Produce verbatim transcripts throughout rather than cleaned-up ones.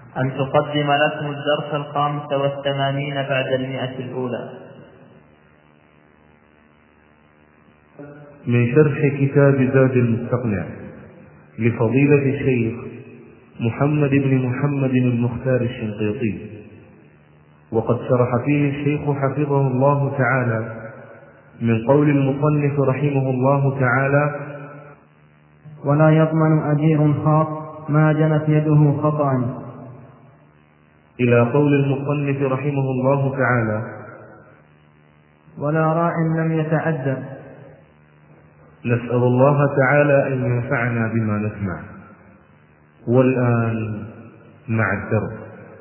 أن تقدم لكم الدرس الخامس والثمانين بعد المئة الأولى من شرح كتاب زاد المستقنع لفضيلة الشيخ محمد بن محمد المختار الشنقيطي، وقد شرح فيه الشيخ حفظه الله تعالى من قول المصنف رحمه الله تعالى: ولا يضمن أجير خاص ما جنت يده خطأ، إلى قول المصنف رحمه الله تعالى: ولا راع لم يتعدى. نسأل الله تعالى أن ينفعنا بما نسمع. والآن مع الدرس.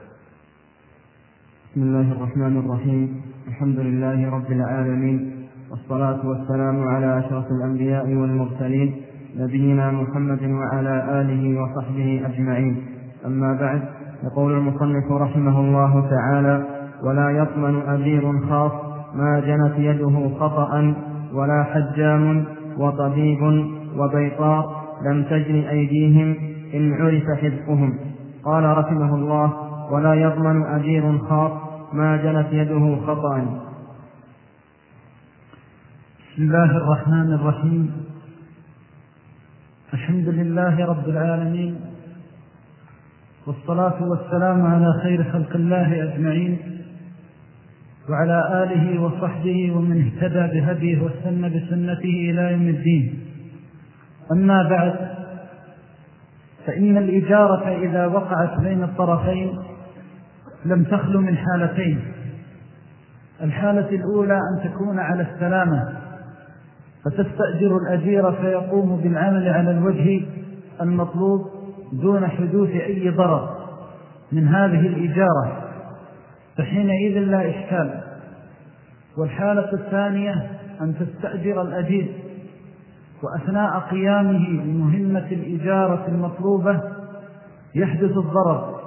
بسم الله الرحمن الرحيم. الحمد لله رب العالمين، والصلاة والسلام على أشرف الأنبياء والمرسلين نبينا محمد وعلى آله وصحبه أجمعين. أما بعد، يقول المصنف رحمه الله تعالى: ولا يضمن أجير خاص ما جنت يده خطأ، ولا حجام وطبيب وبيطار لم تجن أيديهم إن عرف حذفهم. قال رحمه الله: ولا يضمن أجير خاص ما جنت يده خطأ. بسم الله الرحمن الرحيم. الحمد لله رب العالمين، والصلاة والسلام على خير خلق الله أجمعين، وعلى آله وصحبه ومن اهتدى بهديه واستنى بسنته إلى يوم الدين. أما بعد، فإن الإجارة إذا وقعت بين الطرفين لم تخلو من حالتين. الحالة الأولى أن تكون على السلامة، فتستأجر الأجير فيقوم بالعمل على الوجه المطلوب دون حدوث أي ضرر من هذه الإجارة، فحينئذ لا إشكال. والحالة الثانية أن تستأجر الأجير وأثناء قيامه بمهمة الإجارة المطلوبة يحدث الضرر،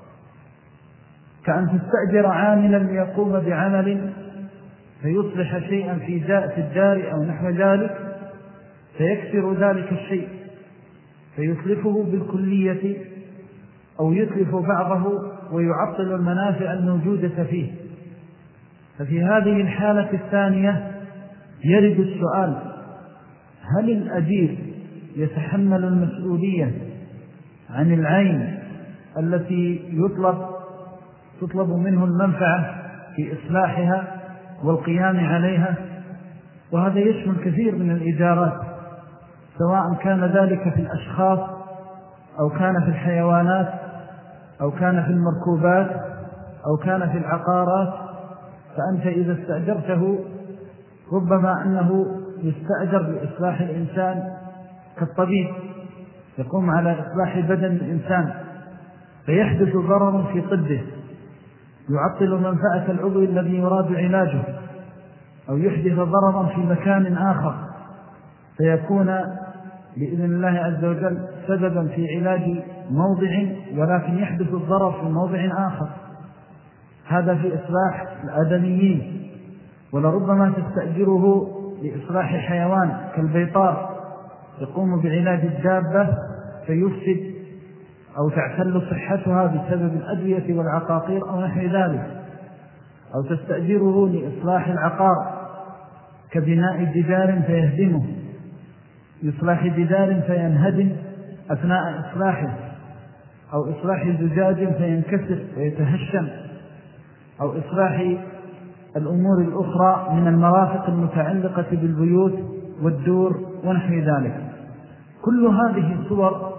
كأن تستأجر عاملا ليقوم بعمل فيصلح شيئا في الدار أو نحو ذلك، فيكسر ذلك الشيء فيتلفه بالكلية أو يتلف بعضه ويعطل المنافع الموجودة فيه. ففي هذه الحالة الثانية يرد السؤال: هل الأجير يتحمل المسؤولية عن العين التي يطلب تطلب منه المنفعة في إصلاحها والقيام عليها؟ وهذا يشمل كثير من الإجارات، سواء كان ذلك في الأشخاص أو كان في الحيوانات أو كان في المركوبات أو كان في العقارات. فأنت إذا استأجرته ربما أنه يستأجر بإصلاح الإنسان كالطبيب يقوم على إصلاح بدن الإنسان، فيحدث ضرر في طبه يعطل منفعة العضو الذي يراد علاجه، أو يحدث ضررا في مكان آخر فيكون بإذن الله عز وجل سببا في علاج موضع، ولكن يحدث الضرر في موضع آخر. هذا في إصلاح الآدميين. ولربما تستأجره لإصلاح حيوان كالبيطار يقوم بعلاج الدابة فيفسد أو تعتل صحتها بسبب الأدوية والعقاقير أو نحو ذلك. أو تستأجره لإصلاح العقار كبناء جدار فيهدمه، إصلاح جدار فينهدم أثناء إصلاحه، أو إصلاح زجاج فينكسر ويتهشم، أو إصلاح الأمور الأخرى من المرافق المتعلقة بالبيوت والدور ونحو ذلك. كل هذه الصور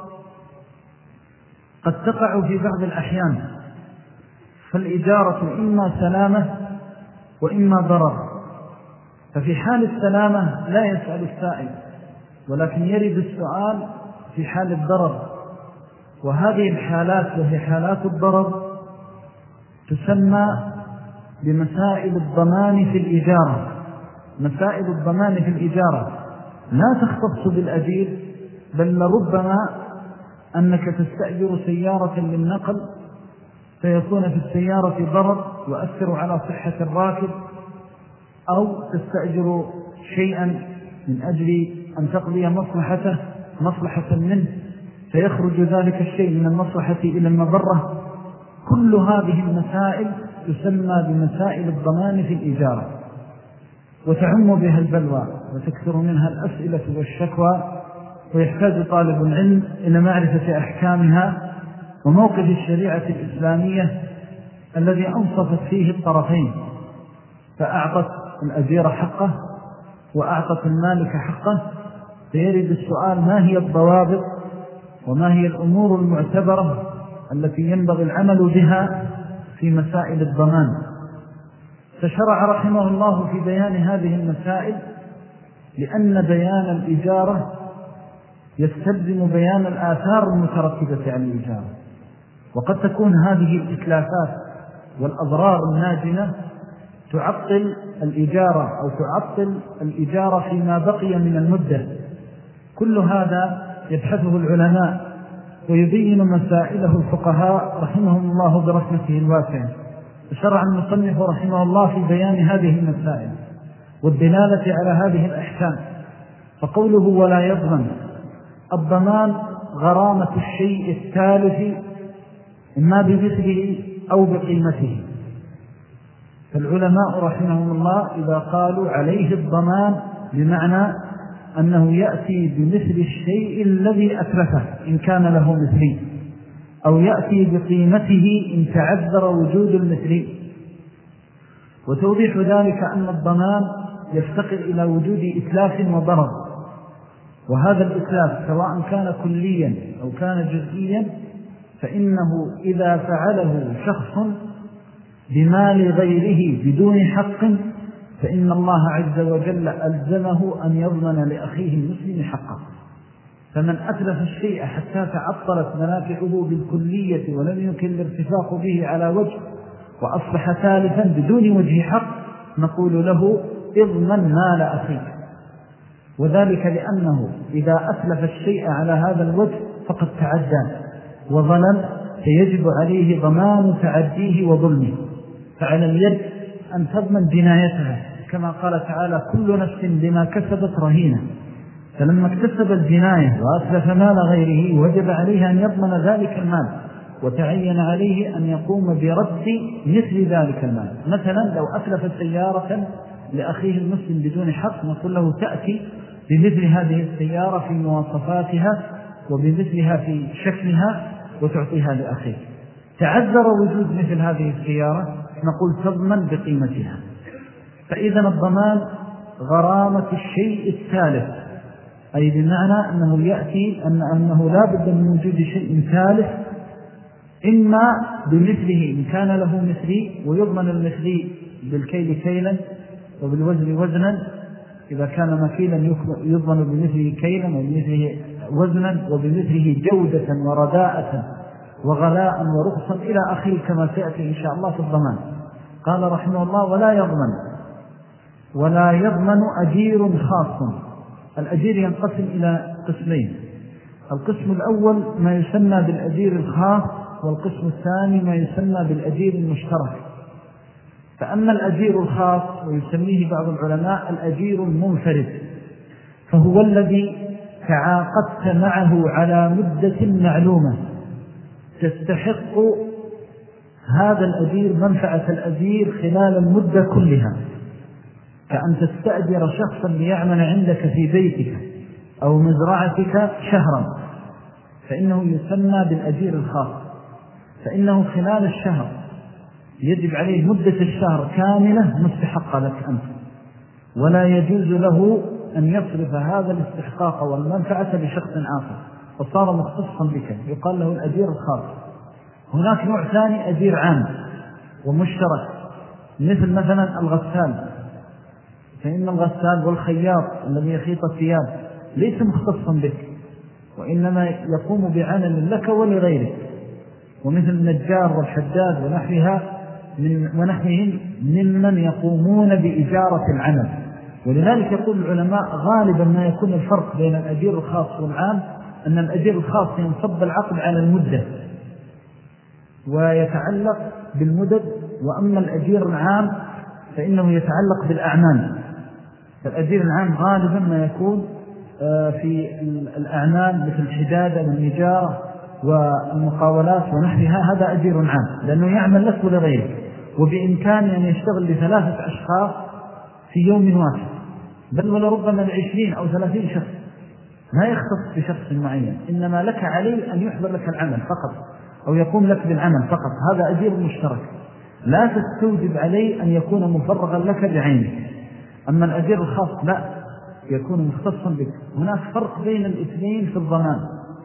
قد تقع في بعض الأحيان، فالإجارة إما سلامة وإما ضرر. ففي حال السلامة لا يسأل السائل، ولكن يرد السؤال في حال الضرر. وهذه الحالات وهي حالات الضرر تسمى بمسائل الضمان في الإجارة. مسائل الضمان في الإجارة لا تختص بالأجير، بل لربما أنك تستأجر سيارة للنقل فيكون في السيارة ضرر يؤثر على صحة الراكب، أو تستأجر شيئا من أجل أن تقضي مصلحته مصلحة منه فيخرج ذلك الشيء من المصلحة إلى المضرة، كل هذه المسائل تسمى بمسائل الضمان في الإجارة، وتعم بها البلوى وتكثر منها الأسئلة والشكوى، ويحتاج طالب العلم إلى معرفة أحكامها وموقف الشريعة الإسلامية الذي أنصفت فيه الطرفين، فأعطت الأجير حقه وأعطت المالك حقه. فيرد السؤال: ما هي الضوابط وما هي الأمور المعتبرة التي ينبغي العمل بها في مسائل الضمان؟ فشرع رحمه الله في بيان هذه المسائل، لأن بيان الإجارة يستلزم بيان الآثار المترتبة عن الإجارة، وقد تكون هذه الإتلافات والأضرار الناجمة تعطل الإجارة أو تعطل الإجارة فيما بقي من المدة. كل هذا يبحثه العلماء ويبين مسائله الفقهاء رحمهم الله برحمته الواسعة. شرع المصنف رحمه الله في بيان هذه المسائل والدلالة على هذه الأحكام. فقوله ولا يضمن: الضمان غرامة الشيء التالف إما بمثله أو بقيمته. فالعلماء رحمهم الله إذا قالوا عليه الضمان بمعنى أنه يأتي بمثل الشيء الذي أتلفه إن كان له مثلي، أو يأتي بقيمته إن تعذر وجود المثلي. وتوضيح ذلك أن الضمان يفتقر إلى وجود إتلاف وضرر، وهذا الإتلاف سواء كان كليا أو كان جزئيا فإنه إذا فعله شخص بمال غيره بدون حق فإن الله عز وجل ألزمه أن يضمن لأخيه المسلم حقه. فمن أتلف الشيء حتى تعطلت منافعه بالكلية ولم يمكن الارتفاق به على وجه وأصبح تالفا بدون وجه حق، نقول له اضمن مال أخيك. وذلك لأنه إذا أتلف الشيء على هذا الوجه فقد تعدى وظلم، فيجب عليه ضمان تعديه وظلمه. فعلى اليد أن تضمن جنايتها، كما قال تعالى: كل نفس بما كسبت رهينة. فلما اكتسب الجناية وأتلف مال غيره وجب عليه أن يضمن ذلك المال، وتعين عليه أن يقوم برد مثل ذلك المال. مثلا لو أتلف سيارة لأخيه المسلم بدون حق، نقول له تأتي بمثل هذه السيارة في مواصفاتها وبمثلها في شكلها وتعطيها لأخيه. تعذر وجود مثل هذه السيارة، نقول تضمن بقيمتها. فإذا الضمان غرامة الشيء الثالث، أي بمعنى أنه يأتي أن أنه لا بد من وجود شيء ثالث، إما بمثله إن كان له مثلي، ويضمن المثلي بالكيل كيلا وبالوزن وزنا. إذا كان مكيلا يضمن بمثله كيلا وبمثله وزنا وبمثله جودة ورداءة وغلاء ورخصا إلى آخره، كما سيأتي إن شاء الله في الضمان. قال رحمه الله: ولا يضمن ولا يضمن أجير خاص. الأجير ينقسم إلى قسمين: القسم الأول ما يسمى بالأجير الخاص، والقسم الثاني ما يسمى بالأجير المشترك. فأما الأجير الخاص ويسميه بعض العلماء الأجير المنفرد، فهو الذي تعاقدت معه على مدة معلومة تستحق هذا الأجير منفعة الأجير خلال المدة كلها، كأن تستأجر شخصا ليعمل عندك في بيتك أو مزرعتك شهرا، فإنه يسمى بالأجير الخاص. فإنه خلال الشهر يجب عليه مدة الشهر كاملة مستحقة لك أنت، ولا يجوز له أن يصرف هذا الاستحقاق والمنفعة لشخص آخر، فصار مختصا بك، يقال له الأجير الخاص. هناك نوع ثاني أجير عام ومشترك، مثل مثلا الغسال، فإن الغسال والخياط الذي يخيط الثياب ليس مختصا بك، وإنما يقوم بعمل لك ولغيرك. ومثل النجار والحداد ونحوها من ونحوهم ممن يقومون بإجارة العمل. ولذلك يقول العلماء غالبا ما يكون الفرق بين الأجير الخاص والعام أن الأجير الخاص ينصب العقد على المدة ويتعلق بالمدد، وأما الأجير العام فإنه يتعلق بالأعمال. فالأجير العام غالبا ما يكون في الأعمال مثل الحدادة والنجارة والمقاولات ونحوها هذا أجير عام لأنه يعمل لك ولغيره، وبإمكانه أن يشتغل لثلاثة أشخاص في يوم واحد، بل ولربما لعشرين أو ثلاثين شخص، ما يختص بشخص معين، إنما لك عليه أن يحضر لك العمل فقط أو يقوم لك بالعمل فقط. هذا أجير مشترك لا تستوجب عليه أن يكون مفرغا لك بعينك. أما الأجير الخاص لا، يكون مختصا بك. هناك فرق بين الاثنين في الضمان.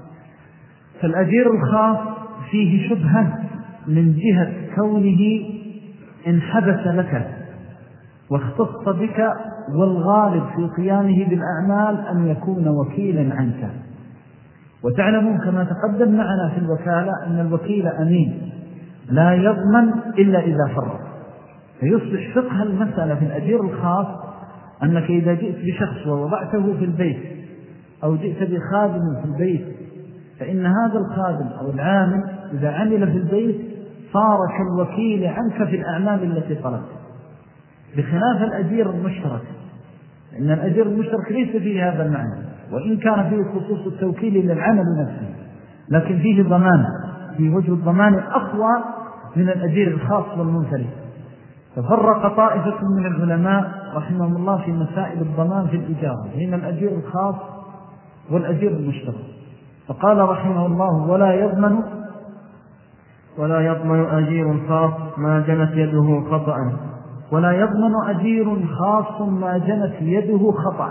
فالأجير الخاص فيه شبهة من جهة كونه انحبس لك واختص بك، والغالب في قيامه بالأعمال أن يكون وكيلا عنك. وتعلمون كما تقدم معنا في الوكالة أن الوكيل أمين لا يضمن إلا إذا فرط. فيصبح فقه المسألة في الأجير الخاص أنك إذا جئت بشخص ووضعته في البيت أو جئت بخادم في البيت، فإن هذا الخادم أو العامل إذا عمل في البيت صار كالوكيل عنك في الأعمال التي طلبت، بخلاف الأجير المشترك. إن الأجير المشترك ليس فيه هذا المعنى، وإن كان فيه خصوص التوكيل للعمل نفسه، لكن فيه ضمان، في وجه الضمان أقوى من الأجير الخاص والمنفرد. ففرق طائفة من العلماء رحمهم الله في مسائل الضمان في الإجارة بين الأجير الخاص والأجير المشترك. فقال رحمه الله: ولا يضمن ولا يضمن أجير خاص ما جنت يده خطأ. ولا يضمن أجير خاص ما جنت يده خطأ،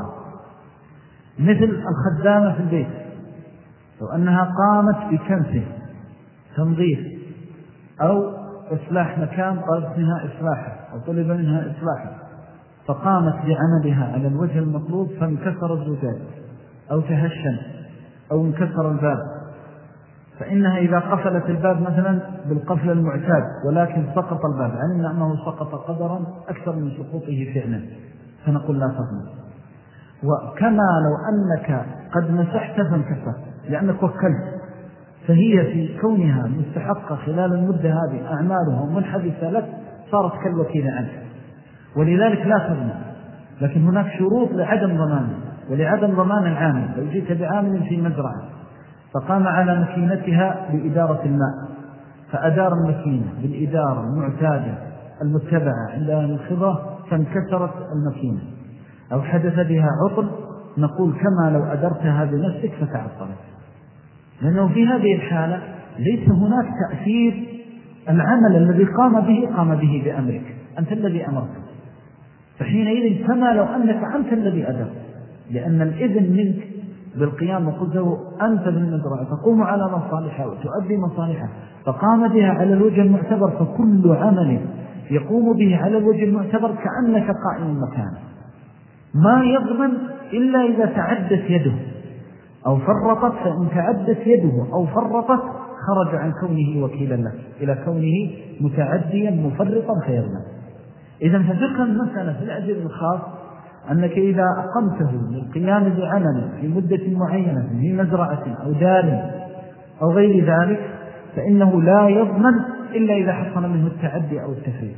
مثل الخدامة في البيت، لو أنها قامت بكنسه تنظيف أو إصلاح مكان طلبت منها إصلاحه أو طلب منها إصلاحه، فقامت بعملها على الوجه المطلوب فانكسر الزجاج أو تهشم أو انكسر الباب، فإنها إذا قفلت الباب مثلا بالقفل المعتاد ولكن سقط الباب، علمنا أنه سقط قدرا أكثر من سقوطه فعلا، فنقول لا تضمن. وكما لو أنك قد مسحت فانكسر لأنك وكلت، فهي في كونها مستحقة خلال المدة هذه أعمالها منحدثة لك صارت كالوكيل عنك، ولذلك لا تضمن. لكن هناك شروط لعدم ضمانه ولعدم ضمان العامل. لو جئت بعامل في مزرعة فقام على مكينتها بإدارة الماء، فأدار المكينة بالإدارة المعتادة المتبعة عند الخبرة فانكسرت المكينة أو حدث بها عطل، نقول كما لو أدرتها بنفسك فتعطلت، لأنه في هذه الحالة ليس هناك تأثير. العمل الذي قام به قام به بأمرك، أنت الذي أمرته، فحينئذ كما لو أنك أنت الذي أدرت، لأن الإذن منك بالقيام، وقلت له أنت بالمزرعة تقوم على مصالحها وتؤدي مصالحها فقام بها على الوجه المعتبر، فكل عمل يقوم به على الوجه المعتبر كأنك قائم مكانه. ما يضمن إلا إذا تعدت يده أو فرطت، فإن تعدت يده أو فرطت خرج عن كونه وكيلا لك إلى كونه متعديا مفرطا فيضمن. إذن ففقه المسألة في الأجر الخاص أنك إذا أقمته للقيام بعمل في مدة معينة في مزرعة أو دار أو غير ذلك فإنه لا يضمن إلا إذا حصل منه التعدي أو التفريط.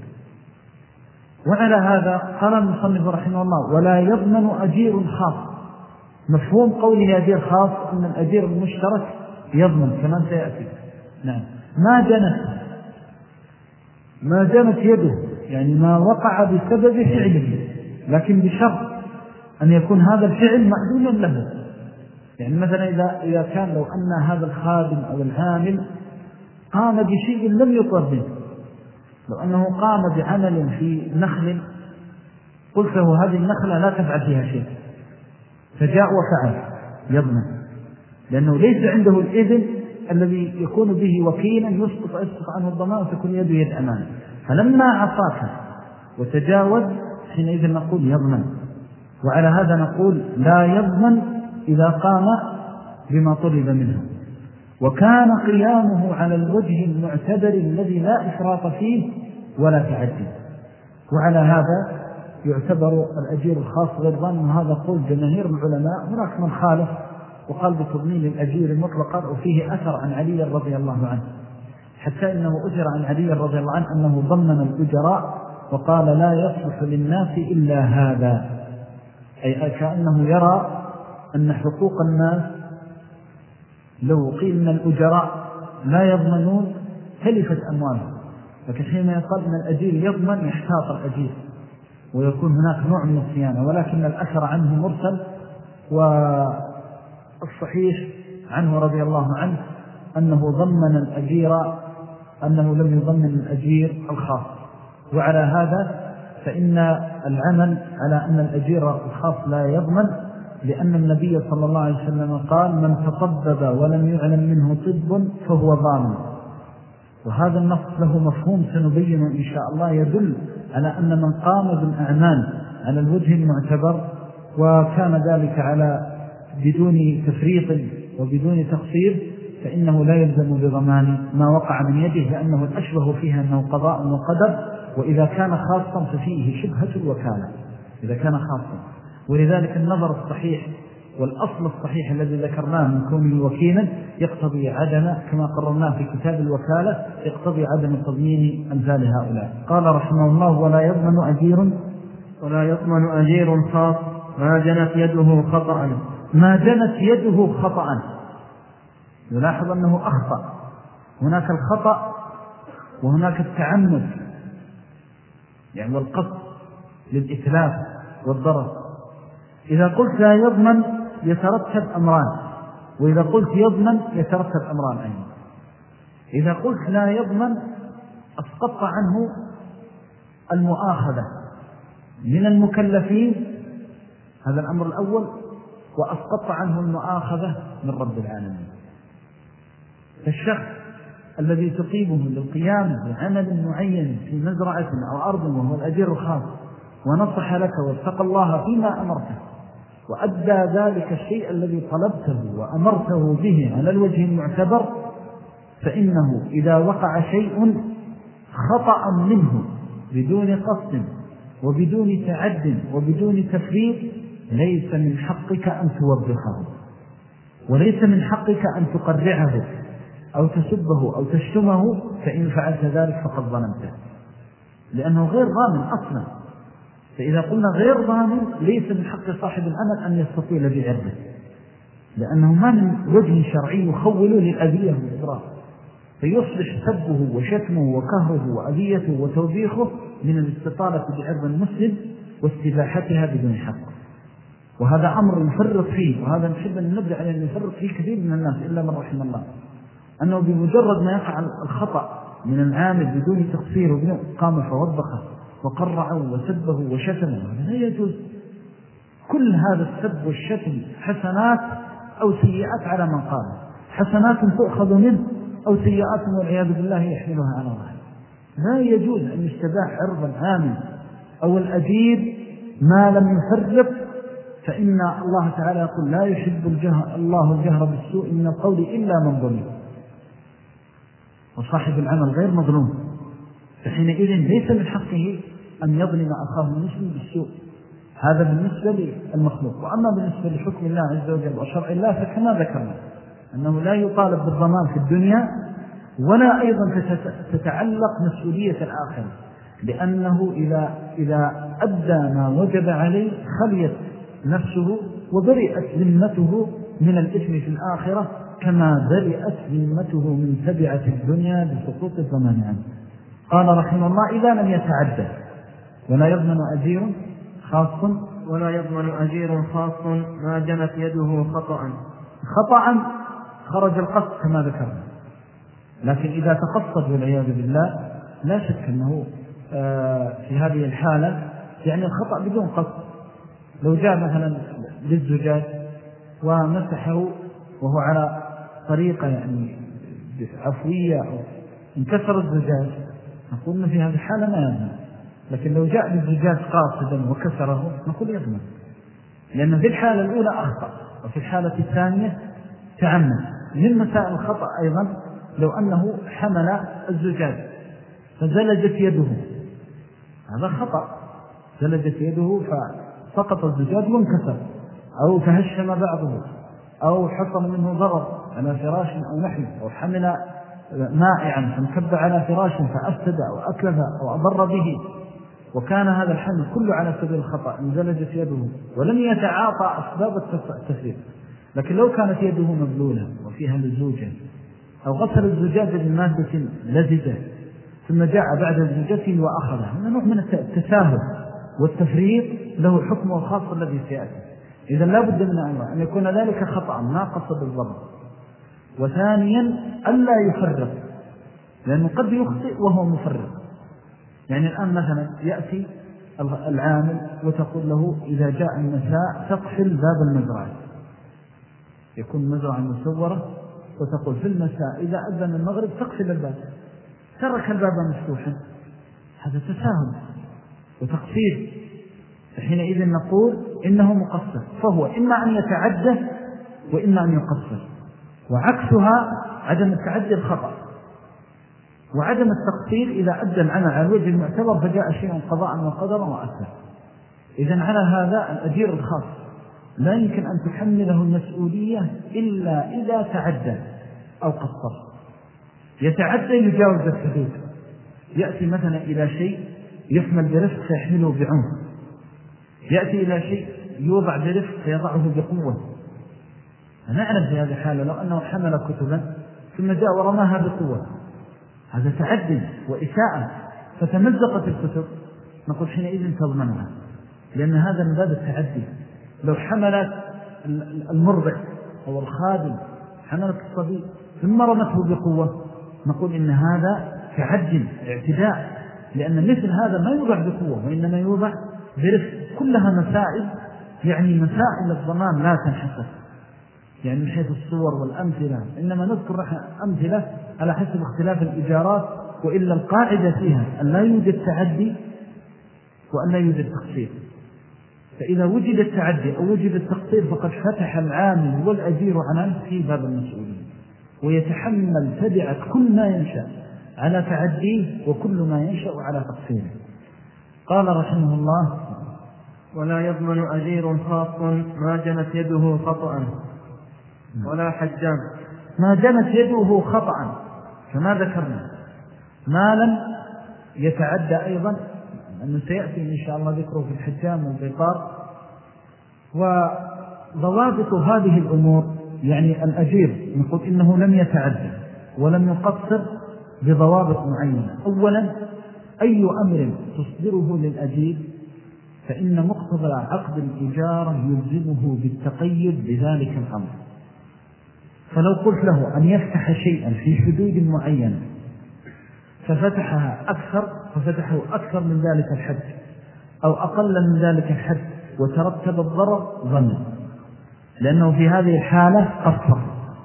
وعلى هذا قال المصنف رحمه الله: ولا يضمن أجير خاص. مفهوم قوله أجير خاص أن الأجير المشترك يضمن كما سيأتي. نعم. ما جنت ما جنت يده، يعني ما وقع بسبب فعله، لكن بشرط أن يكون هذا الفعل مأذونا له. يعني مثلا إذا, إذا كان لو أن هذا الخادم أو العامل قام بشيء لم يطلب منه، لو أنه قام بعمل في نخل قلت له هذه النخلة لا تفعل فيها شيء، فجاء وفعل، يضمن، لأنه ليس عنده الإذن الذي يكون به وكيلا يسقط يسقط عنه الضمان وتكون يده يد أمانة. فلما عصاك وتجاوز حينئذ نقول يضمن. وعلى هذا نقول لا يضمن إذا قام بما طلب منه وكان قيامه على الوجه المعتبر الذي لا إفراط فيه ولا تعدي. وعلى هذا يعتبر الأجير الخاص غير ضامن، وهذا قول جماهير العلماء. هناك من خالف وقال بتضمين الأجير المطلقة، وفيه أثر عن علي رضي الله عنه، حتى إنه أجر عن علي رضي الله عنه أنه ضمن الأجراء وقال لا يصلح للناس إلا هذا، أي كأنه يرى أن حقوق الناس لو قيل أن الأجراء لا يضمنون تلفت أموالهم، لكن حين يقال أن الأجير يضمن يحتاط الأجير ويكون هناك نوع من الصيانة. ولكن الأثر عنه مرسل، والصحيح عنه رضي الله عنه أنه ضمن الأجير، أنه لم يضمن الأجير الخاص. وعلى هذا فإن العمل على أن الأجير الخاص لا يضمن، لأن النبي صلى الله عليه وسلم قال: من تطبب ولم يعلم منه طب فهو ضامن. وهذا النص له مفهوم سنبينه إن شاء الله، يدل على أن من قام بالأعمال على الوجه المعتبر وكان ذلك على بدون تفريط وبدون تقصير فإنه لا يلزم بضمان ما وقع من يده، لأنه الأشبه فيها أنه قضاء وقدر. وإذا كان خاصا ففيه شبهة الوكالة إذا كان خاصا. ولذلك النظر الصحيح والأصل الصحيح الذي ذكرناه من كونه وكيلا يقتضي عدم، كما قررناه في كتاب الوكالة، يقتضي عدم تضمين أمثال هؤلاء. قال رحمه الله: ولا يضمن أجير ولا يضمن أجير خاص ما جنت يده خطأ ما جنت يده خطأ. يلاحظ أنه أخطأ، هناك الخطأ وهناك التعمد، يعني والقصد للإتلاف والضرر. إذا قلت لا يضمن يترتب أمران، وإذا قلت يضمن يترتب أمران أيضا. إذا قلت لا يضمن أسقط عنه المؤاخذة من المكلفين، هذا الأمر الأول، وأسقط عنه المؤاخذة من رب العالمين. فالشخص الذي تقيمه للقيام بعمل معين في مزرعة أو أرض وهو الأجير الخاص، ونصح لك واتقى الله فيما أمرته وأدى ذلك الشيء الذي طلبته وأمرته به على الوجه المعتبر، فإنه إذا وقع شيء خطأ منه بدون قصد وبدون تعد وبدون تفريط ليس من حقك أن توبخه، وليس من حقك أن تقرعه أو تسبه أو تشتمه، فإن فعلت ذلك فقد ظلمته، لأنه غير ضامن أصلا. فإذا قلنا غير ضامن ليس من حق صاحب العمل أن يستطيل بعرضه، لأنه ما من وجه شرعي يخول للأذية والإضرار، فيصبح سبه وشتمه وكهره وأذيته وتوبيخه من الاستطالة بعرض المسلم واستباحتها بدون حق. وهذا أمر يفرط فيه، وهذا نحب أن نبدأ على أن يفرط فيه كثير من الناس إلا من رحم الله، أنه بمجرد ما يقع الخطأ من العامل بدون تقصير وبدون قام فوبخه وقرعه وسبه وشتمه، هذا لا يجوز. كل هذا السب والشتم حسنات أو سيئات على من قال، حسنات تؤخذ منه أو سيئات والعياذ بالله يحملها على الله. لا يجوز أن يستباح عرض العامل أو الأجير ما لم يفرط، فإن الله تعالى يقول: لا يحب الجهر الله الجهر بالسوء من القول إلا من ظلم. وصاحب العمل غير مظلوم، فحينئذ ليس من حقه أن يظلم أخاه المسلم بالسوء. هذا بالنسبة للمخلوق. وأما بالنسبة لحكم الله عز وجل وشرع الله فكما ذكرنا أنه لا يطالب بالضمان في الدنيا، ولا أيضا تتعلق مسؤولية الآخرة، لأنه إذا, إذا أدى ما وجب عليه خليت نفسه وبرئت ذمته من الإثم في الآخرة، كما برئت ذمته من تبعة الدنيا بسقوط الضمان عنه. قال رحمه الله: إذا لم يتعدى ولا يضمن أجير خاص ولا يضمن أجير خاص ما جنت يده خطأ. خطأ خرج القصد كما ذكرنا، لكن إذا تقصد والعياذ بالله لا شك أنه في هذه الحالة يعني الخطأ بدون قصد. لو جاء مثلا للزجاج ومسحه وهو على طريقة يعني عفوية أو انكسر الزجاج، نقول في هذه الحالة ما يضمن. لكن لو جاء للزجاج قاصدا وكسره نقول يضمن، لأن في الحالة الأولى أخطأ وفي الحالة الثانية تعمد. من مسائل الخطأ أيضا لو أنه حمل الزجاج فزلجت يده، هذا خطأ، زلجت يده فسقط الزجاج وانكسر، أو تهشم بعضه، أو حصل منه ضرر على فراش أو نحن، أو حمل مائعا فانكب على فراش فأفسد أو أكلف أو أضر به، وكان هذا الحمل كله على سبيل الخطأ، انزلجت يده ولم يتعاطى أسباب التسريب. لكن لو كانت يده مبلولة وفيها لزوجا أو غسل الزجاجة بمادة لزجة ثم جاء بعد زوجته وأخذها، هذا نوع من التساهل والتفريط له حكمه الخاص الذي سيأتي. إذا لا بد من أمر أن يكون ذلك خطأ ما قصد الضرر، وثانيا ألا يفرط، لأنه قد يخطئ وهو مفرط. يعني الآن مثلا يأتي العامل وتقول له إذا جاء المساء تقفل باب المزرعة، يكون مزرعة مسورة، وتقول في المساء إذا أذن المغرب تقفل الباب، ترك الباب مفتوحا، هذا تساهل وتقصير. فحينئذ نقول إنه مقصر، فهو إما أن يتعدى وإما أن يقصر، وعكسها عدم التعدي الخطأ، وعدم التقصير إذا أدى العمل على الوجه المعتبر فجاء شيء قضاء وقدرا وأثر. إذن على هذا الأجير الخاص لا يمكن أن تحمله المسؤولية إلا إذا تعدى أو قصر. يتعدى يجاوز الحدود، يأتي مثلا إلى شيء يحمل برفق فيحمله بعنف، يأتي إلى شيء يوضع برفق فيضعه بقوة. نعلم في هذه الحالة لو أنه حمل كتبا ثم جاء ورماها بقوة، هذا تعدي وإساءة، فتمزقت الكتب، نقول حينئذ تضمنها، لأن هذا من باب التعدي. لو حملت المرضع أو الخادم حملت الصبي ثم رمته بقوة، نقول إن هذا تعدي اعتداء، لأن مثل هذا ما يوضع بقوة وإنما يوضع برفق. كلها مسائل، يعني مسائل الضمان لا تنحصر يعني من حيث الصور والأمثلة، إنما نذكر أمثلة على حسب اختلاف الإجارات، وإلا القاعدة فيها أن لا يوجد تعدي وأن لا يوجد تقصير. فإذا وجد التعدي أو وجد التقصير فقد فتح العامل والأجير عنه في باب المسؤولين، ويتحمل تبعة كل ما ينشأ على تعديه وكل ما ينشأ على تقصيره. قال رحمه الله: ولا يضمن أجير خاص ما جنت يده خطأ ولا حجام. ما جنت يده خطأ كما ذكرنا، ما لم يتعدى أيضا، أنه سيأتي إن شاء الله ذكره في الحجام والبيطار. وضوابط هذه الأمور يعني الأجير نقول إنه لم يتعدى ولم يقصر بضوابط معينة. أولا، أي أمر تصدره للأجير فإن مقتضى عقد الإجارة يلزمه بالتقيد بذلك الأمر. فلو قلت له أن يفتح شيئا في حدود معينة ففتحها أكثر ففتحه أكثر من ذلك الحد أو أقل من ذلك الحد وترتب الضرر ظن، لأنه في هذه الحالة قصر.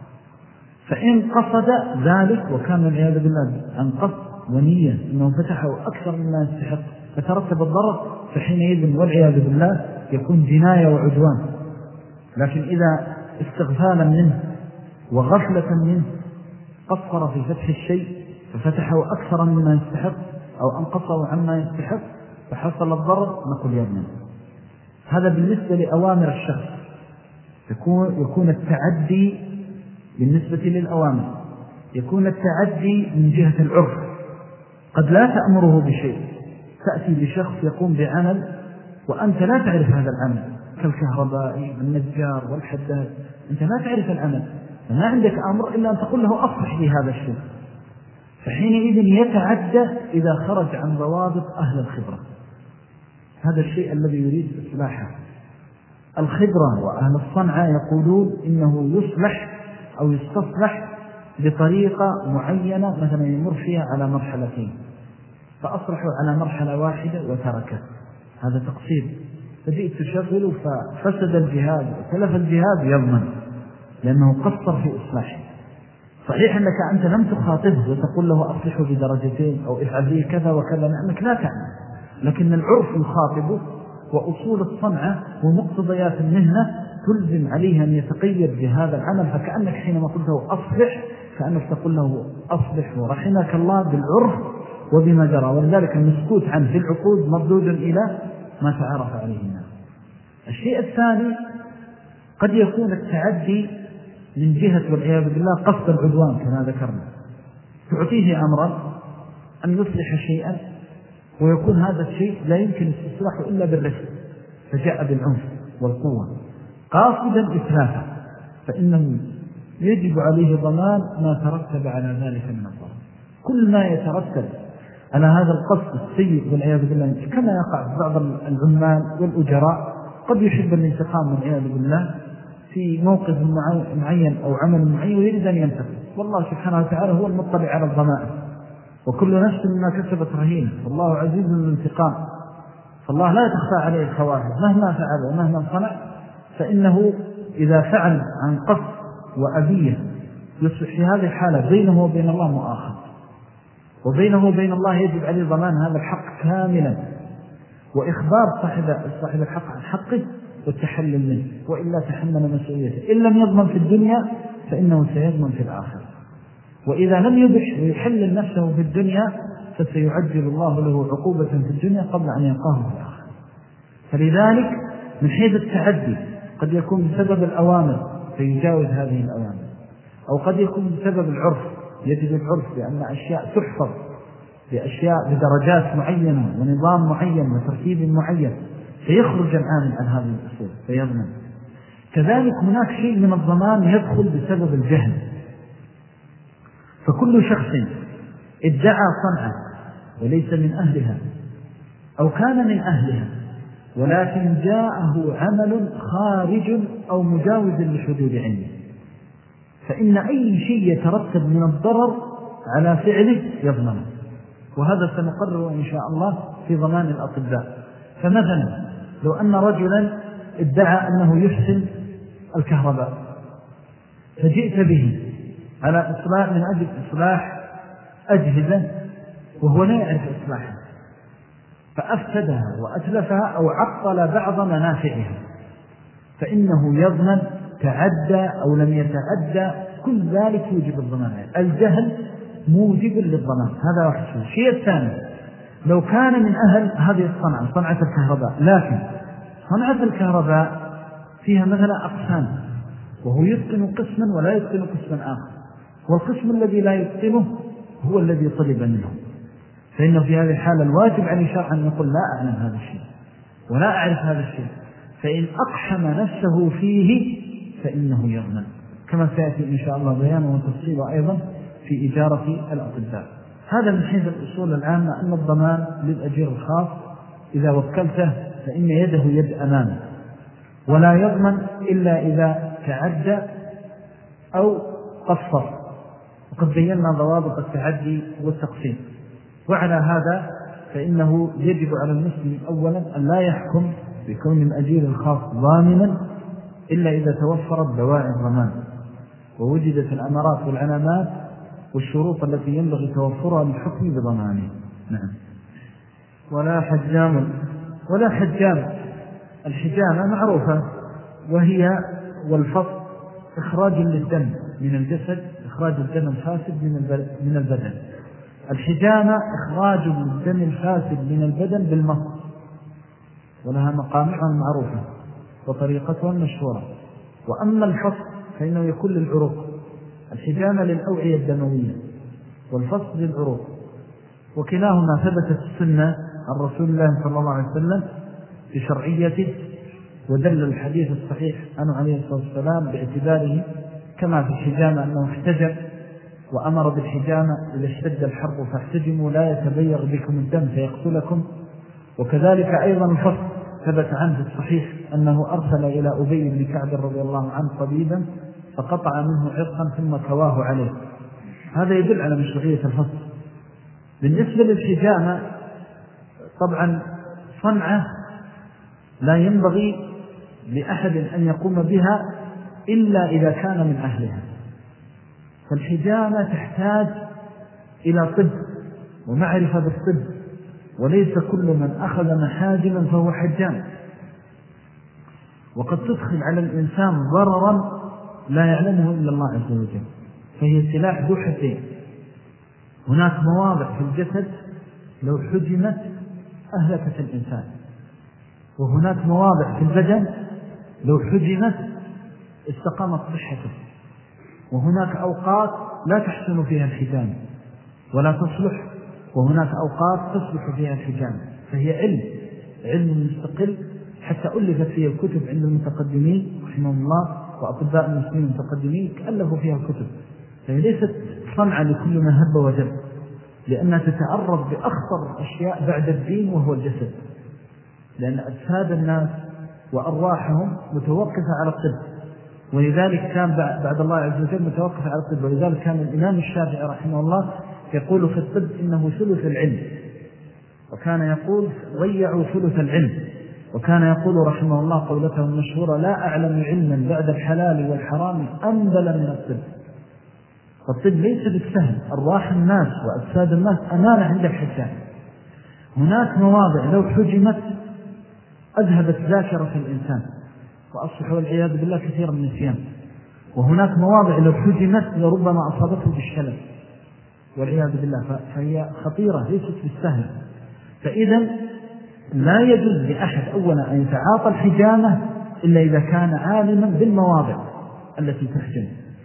فإن قصد ذلك وكان والعياذ بالله عن قصد ونية أنه فتحه أكثر مما يستحق فترتب الضرر، فحينئذ والعياذ بالله يكون جناية وعدوان. لكن إذا استغفالا منه وغفلة منه قصر في فتح الشيء ففتحه أكثر مما يستحق أو أنقصه عما يستحق فحصل الضرر، نقول يضمن. هذا بالنسبة لأوامر الشخص، يكون, يكون التعدي بالنسبة للأوامر، يكون التعدي من جهة العرف. قد لا تأمره بشيء، تأتي بشخص يقوم بعمل وأنت لا تعرف هذا العمل، كالكهربائي والنجار والحداد، أنت لا تعرف العمل، فما عندك أمر إلا أن تقول له أصلح لي هذا الشيء. فحينئذ يتعدى إذا خرج عن ضوابط أهل الخبرة، هذا الشيء الذي يريد إصلاحه. الخبرة وأهل الصنعة يقولون إنه يصلح أو يستصلح بطريقة معينة، مثلا يمر فيها على مرحلتين فأصلحوا على مرحلة واحدة وتركه، هذا تقصير. فجئت تشغله ففسد الجهاز وتلف الجهاز، يضمن لأنه قصر في إصلاحه. صحيح أنك أنت لم تخاطبه وتقول له أصلحه بدرجتين أو افعل به كذا وكذا لأنك لا تعلم، لكن العرف يخاطبه، وأصول الصنعة ومقتضيات المهنة تلزم عليه أن يتقيد بهذا العمل. فكأنك حينما قلت له أصلح كأنك تقول له أصلح ورحمك الله بالعرف وبما جرى، ولذلك المسكوت عنه في العقود مردود إلى ما تعرف عليه الناس. الشيء الثاني قد يكون التعدي من جهة والعياذ بالله قصد العدوان كما ذكرنا، تعطيه أمرا أن يصلح شيئا ويكون هذا الشيء لا يمكن استصلاحه إلا بالرفق، فجاء بالعنف والقوة قاصدا إتلافه، فإنه يجب عليه ضمان ما ترتب على ذلك من الضرر. كل ما يترتب على هذا القصد السيء والعياذ بالله، كما يقع في بعض العمال والأجراء قد يحب الانتقام والعياذ بالله في موقف معين أو عمل معين ويريد أن ينتقم، والله سبحانه وتعالى هو المطلع على الضمائر، وكل نفس مما كسبت رهينة، والله عزيز الانتقام، فالله لا تخفى عليه الخوارج مهما فعل ومهما صنع، فإنه إذا فعل عن قصد وأبية يصبح في هذه الحالة بينه وبين الله مؤاخذ، وبينه وبين الله يجب عليه ضمان هذا الحق كاملا، وإخبار صاحب صاحب الحق عن حقه والتحلل منه، وإلا تحمل مسؤوليته. إن لم يضمن في الدنيا فإنه سيضمن في الآخرة، وإذا لم يبح ويحلل نفسه في الدنيا فسيعجل الله له عقوبة في الدنيا قبل أن يلقاه في الآخرة. فلذلك من حيث التعدي قد يكون بسبب الأوامر فيجاوز هذه الأوامر، أو قد يكون بسبب العرف، يجب العرف بأن أشياء تحفظ بأشياء بدرجات معينة ونظام معين وترتيب معين، فيخرج الآن عن هذه الأصول فيضمن. كذلك هناك شيء من الضمان يدخل بسبب الجهل، فكل شخص ادعى صنعة وليس من أهلها أو كان من أهلها ولكن جاءه عمل خارج أو مجاوز لحدود علمه، فإن أي شيء يترتب من الضرر على فعله يضمنه، وهذا سنقرر إن شاء الله في ضمان الأطباء. فمثلا لو أن رجلا ادعى أنه يحسن الكهرباء فجئت به على إصلاح من أجل إصلاح أجهزة وهو لا يعرف إصلاحها، فأفسدها وأتلفها أو عطل بعض منافعها، فإنه يضمن تعدى أو لم يتعدى، كل ذلك يوجب الضمان. الجهل موجب للضمان، هذا واحد. الشيء الثاني لو كان من أهل هذه الصنعة صنعة الكهرباء، لكن صنعة الكهرباء فيها مثلا أقسام وهو يتقن قسما ولا يتقن قسما آخر، والقسم الذي لا يتقنه هو الذي طلب منه، فإنه في هذه الحالة الواجب عليه شرعا أن يقول لا أعلم هذا الشيء ولا أعرف هذا الشيء، فإن أقحم نفسه فيه فإنه يضمن، كما سيأتي إن شاء الله بيانه وتفصيله أيضا في إجارة الأطباء. هذا من حيث الأصول العامة أن الضمان للأجير الخاص إذا وكلته فإن يده يد أمانه، ولا يضمن إلا إذا تعدى أو قصر، وقد بينا ضوابط التعدي والتقسيم. وعلى هذا فإنه يجب على المسلم أولا أن لا يحكم بكون الأجير الخاص ضامنا إلا إذا توفرت دواعي الضمان ووجدت الأمارات والعلامات والشروط التي ينبغي توفرها للحكم بضمانه. نعم. ولا حجام ولا حجام. الحجامة معروفة، وهي والفصل إخراج للدم من الجسد، إخراج الدم الفاسد من البدن. الحجامة إخراج الدم الفاسد من البدن بالمص، ولها مقامعها المعروفة وطريقتها المشهورة. وأما الفصل فإنه يكون للعروق، الحجامة للأوعية الدموية والفصل للعروق، وكلاهما ثبتت السنة عن رسول الله صلى الله عليه وسلم بشرعيته، ودل الحديث الصحيح عنه عليه الصلاة والسلام باعتباره، كما في الحجامة أنه احتجم وأمر بالحجامة إذا اشتد الحرب فاحتجموا لا يتبيغ بكم الدم فيقتلكم. وكذلك أيضا الفصل ثبت عنه في الصحيح أنه أرسل إلى أبي بن كعب رضي الله عنه طبيبا فقطع منه عرقا ثم كواه عليه، هذا يدل على مشروعية الفصل. بالنسبة للحجامة طبعا صنعة لا ينبغي لأحد أن يقوم بها إلا إذا كان من أهلها، فالحجامة تحتاج إلى طب ومعرفة بالطب، وليس كل من أخذ محاجما فهو حجام، وقد تدخل على الإنسان ضررا لا يعلمه إلا الله عز وجل، فهي سلاح ذو حدين. هناك مواضع في الجسد لو حجمت أهلكت الإنسان، وهناك مواضع في البدن لو حجمت استقامت صحته، وهناك أوقات لا تحسن فيها الحجامة ولا تصلح، وهناك أوقات تصلح فيها الحجامة، فهي علم علم مستقل، حتى ألفت فيه الكتب عند المتقدمين رحمه الله وأطباء المسلمين المتقدمين كألفوا فيها كتب، فهي ليست صنعة لكل من هب وجب، لأنها تتعرض بأخطر أشياء بعد الدين وهو الجسد، لأن أجساد الناس وأرواحهم متوقفة على الطب، ولذلك كان بعد الله عز وجل متوقف على الطب. ولذلك كان الإمام الشافعي رحمه الله يقول في الطب إنه ثلث العلم، وكان يقول ضيعوا ثلث العلم، وكان يقول رحمه الله قولته المشهورة: لا أعلم علما بعد الحلال والحرام أنبل من الطب. فالطب ليس بالسهل، أرواح الناس وأجساد الناس أمانة عند الحكام. هناك مواضع لو حجمت أذهبت ذاكرة الإنسان وأصبح والعياذ بالله كثيرا من النسيان، وهناك مواضع لو حجمت لربما أصابته بالشلل والعياذ بالله، فهي خطيرة ليست بالسهل. فإذا لا يجوز لأحد أولا أن يتعاطى الحجامة إلا إذا كان عالما بالمواضع التي تحجم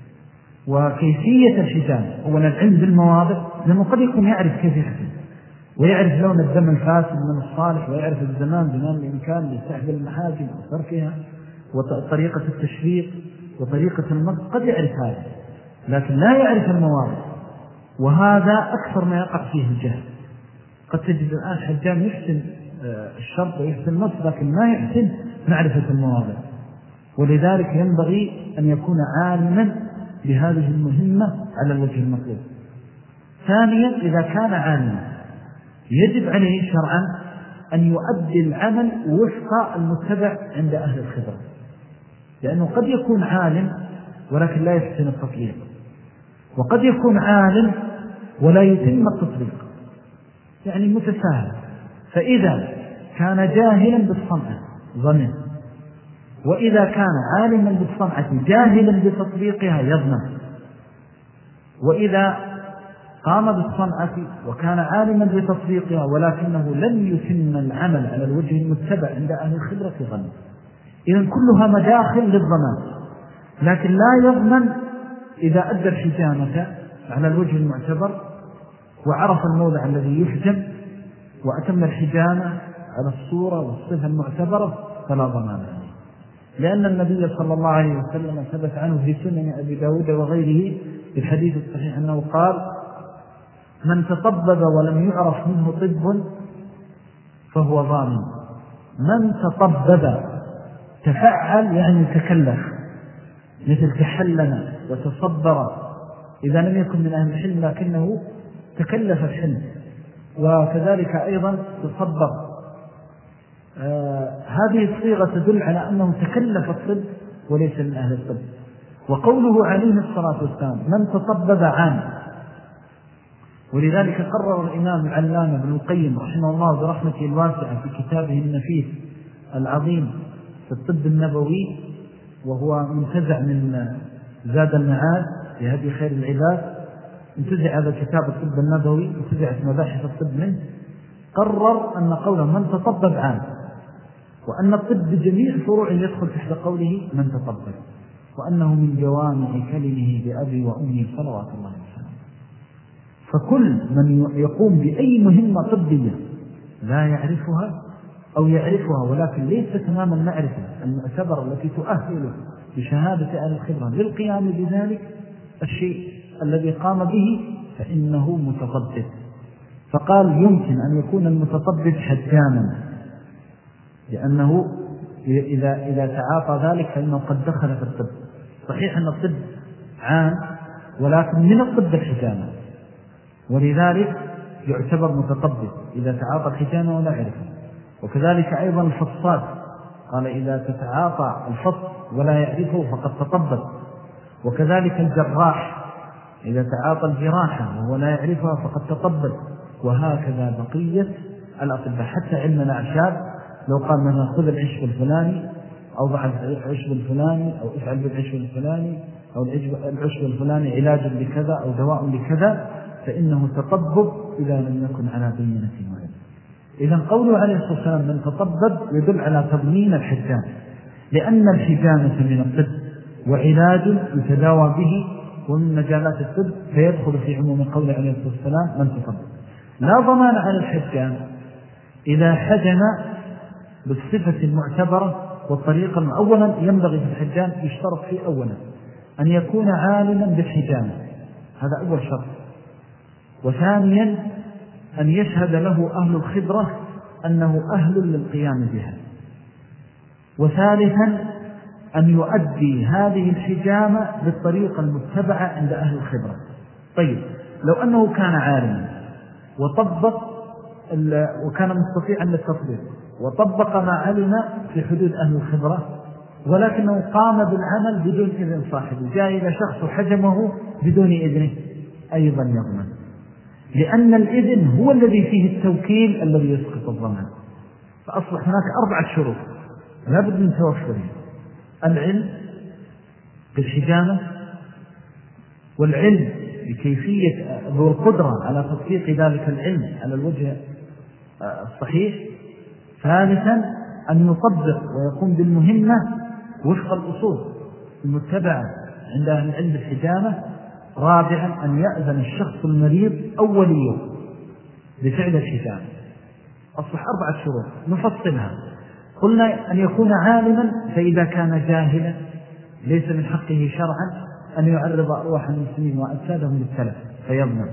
وكيفية الحجامة. أولا العلم بالمواضع، لأنه قد يكون يعرف كيف يحجم ويعرف لون الدم الفاسد من الصالح، ويعرف الزمان بما الإمكان لسحب المحاجم وصرفها وطريقة التشفيق وطريقة المضغ، قد يعرف هذا، لكن لا يعرف المواضع، وهذا أكثر ما يقع فيه الجهل. قد تجد الآن حجام يحسن الشرط ويحسن النص، لكن ما يحسن معرفة المواضع، ولذلك ينبغي أن يكون عالما بهذه المهمة على الوجه المطلوب. ثانيا إذا كان عالما يجب عليه شرعا أن يؤدي العمل وفق المتبع عند أهل الخبرة، لأنه قد يكون عالم ولكن لا يحسن التطبيق، وقد يكون عالم ولا يتم التطبيق، يعني متساهل. فإذا كان جاهلا بالصنعة ضمن، وإذا كان عالما بالصنعة جاهلا بتطبيقها يضمن، وإذا قام بالصنعة وكان عالما بتطبيقها ولكنه لم يتم العمل على الوجه المتبع عند أهل الخبرة ضمن. إذن كلها مداخل للضمان، لكن لا يضمن إذا أدى الحجامة على الوجه المعتبر وعرف الموضع الذي يحجم وأتم الحجامة على الصورة والصفة المعتبرة فلا ضمان عليه، لأن النبي صلى الله عليه وسلم ثبت عنه في سنن أبي داود وغيره في الحديث الصحيح أنه قال: من تطبب ولم يعرف منه طب فهو ضامن. من تطبب تفعل يعني تكلف، مثل تحلم وتصبر إذا لم يكن من أهل الحلم لكنه تكلف الحلم، وكذلك أيضا تصبر. آه هذه الصيغة تدل على أنه تكلف الطب وليس من أهل الطب. وقوله عليه الصلاة والسلام من تطبب عام، ولذلك قرر الإمام العلامة ابن القيم رحمه الله برحمته الواسعة في كتابه النفيس العظيم في الطب النبوي، وهو منتزع من زاد المعاد في هدي خير العباد، انتزع هذا كتاب الطب النبوي وانتزعت مباحث الطب منه. قرر أن قوله من تطبب عام، وأن الطب بجميع فروعه يدخل تحت قوله من تطبب، وأنه من جوامع كلمه بأبي وأمي صلوات الله وسلامه. فكل من يقوم بأي مهمة طبية لا يعرفها أو يعرفها ولكن ليس تمام المعرفة المعتبرة التي تؤهله بشهادة أهل الخبرة للقيام بذلك الشيء الذي قام به فإنه متطبب. فقال يمكن أن يكون المتطبب حجاما، لأنه إذا, إذا تعاطى ذلك فإنه قد دخل في الطب. صحيح أن الطب عام ولكن من الطب الحجامة، ولذلك يعتبر متطبب إذا تعاطى الحجامة ولا يعرفه. وكذلك أيضا الفصاد، قال إذا تتعاطى الفص ولا يعرفه فقد تطبب. وكذلك الجراح إذا تعاطى الجراحة وهو لا يعرفها فقد تطبب. وهكذا بقية الأطباء، حتى علم الأعشاب لو قال لنا خذ العشب الفلاني أو ضع العشب الفلاني أو افعل بالعشب الفلاني أو العشب الفلاني علاج لكذا أو دواء لكذا فإنه تطبب إذا لم يكن على بينة معين. إذن قوله عليه الصلاة والسلام من تطبب يدل على تضمين الحجام، لأن الحجامة من الطب وعلاج يتداوى به ومن مجالات الطب، فيدخل في عموم قوله عليه الصلاة والسلام من تطبب. لا ضمان على الحجام إذا حجم بالصفة المعتبرة والطريقة أولا ينبغي في الحجام يشترط فيه أولا أن يكون عالما بالحجامة، هذا أول شرط. وثانيا أن يشهد له أهل الخبرة أنه أهل للقيام بها. وثالثا أن يؤدي هذه الحجامة بالطريقة المتبعة عند أهل الخبرة. طيب لو أنه كان عالما وطبق وكان مستطيعا للتطبيق وطبق ما علم في حدود أهل الخبرة، ولكنه قام بالعمل بدون إذن صاحبه، جاء إلى شخص وحجمه بدون إذنه، أيضا يضمن، لأن الإذن هو الذي فيه التوكيل الذي يسقط الضمان. فأصبح هناك أربعة شروط لا بد من توفرها: العلم بالحجامة، والعلم بكيفية ذو القدرة على تطبيق ذلك العلم على الوجه الصحيح. ثالثا أن يطبق ويقوم بالمهمة وفق الأصول المتبعة عند أهل العلم بالحجامة. رابعا أن يأذن الشخص المريض أو وليه بفعل الحجامة. أصبح أربعة شروط نفصلها. قلنا أن يكون عالما، فإذا كان جاهلا ليس من حقه شرعا أن يعرض أرواح المسلمين وأجسادهم للتلف فيضمن.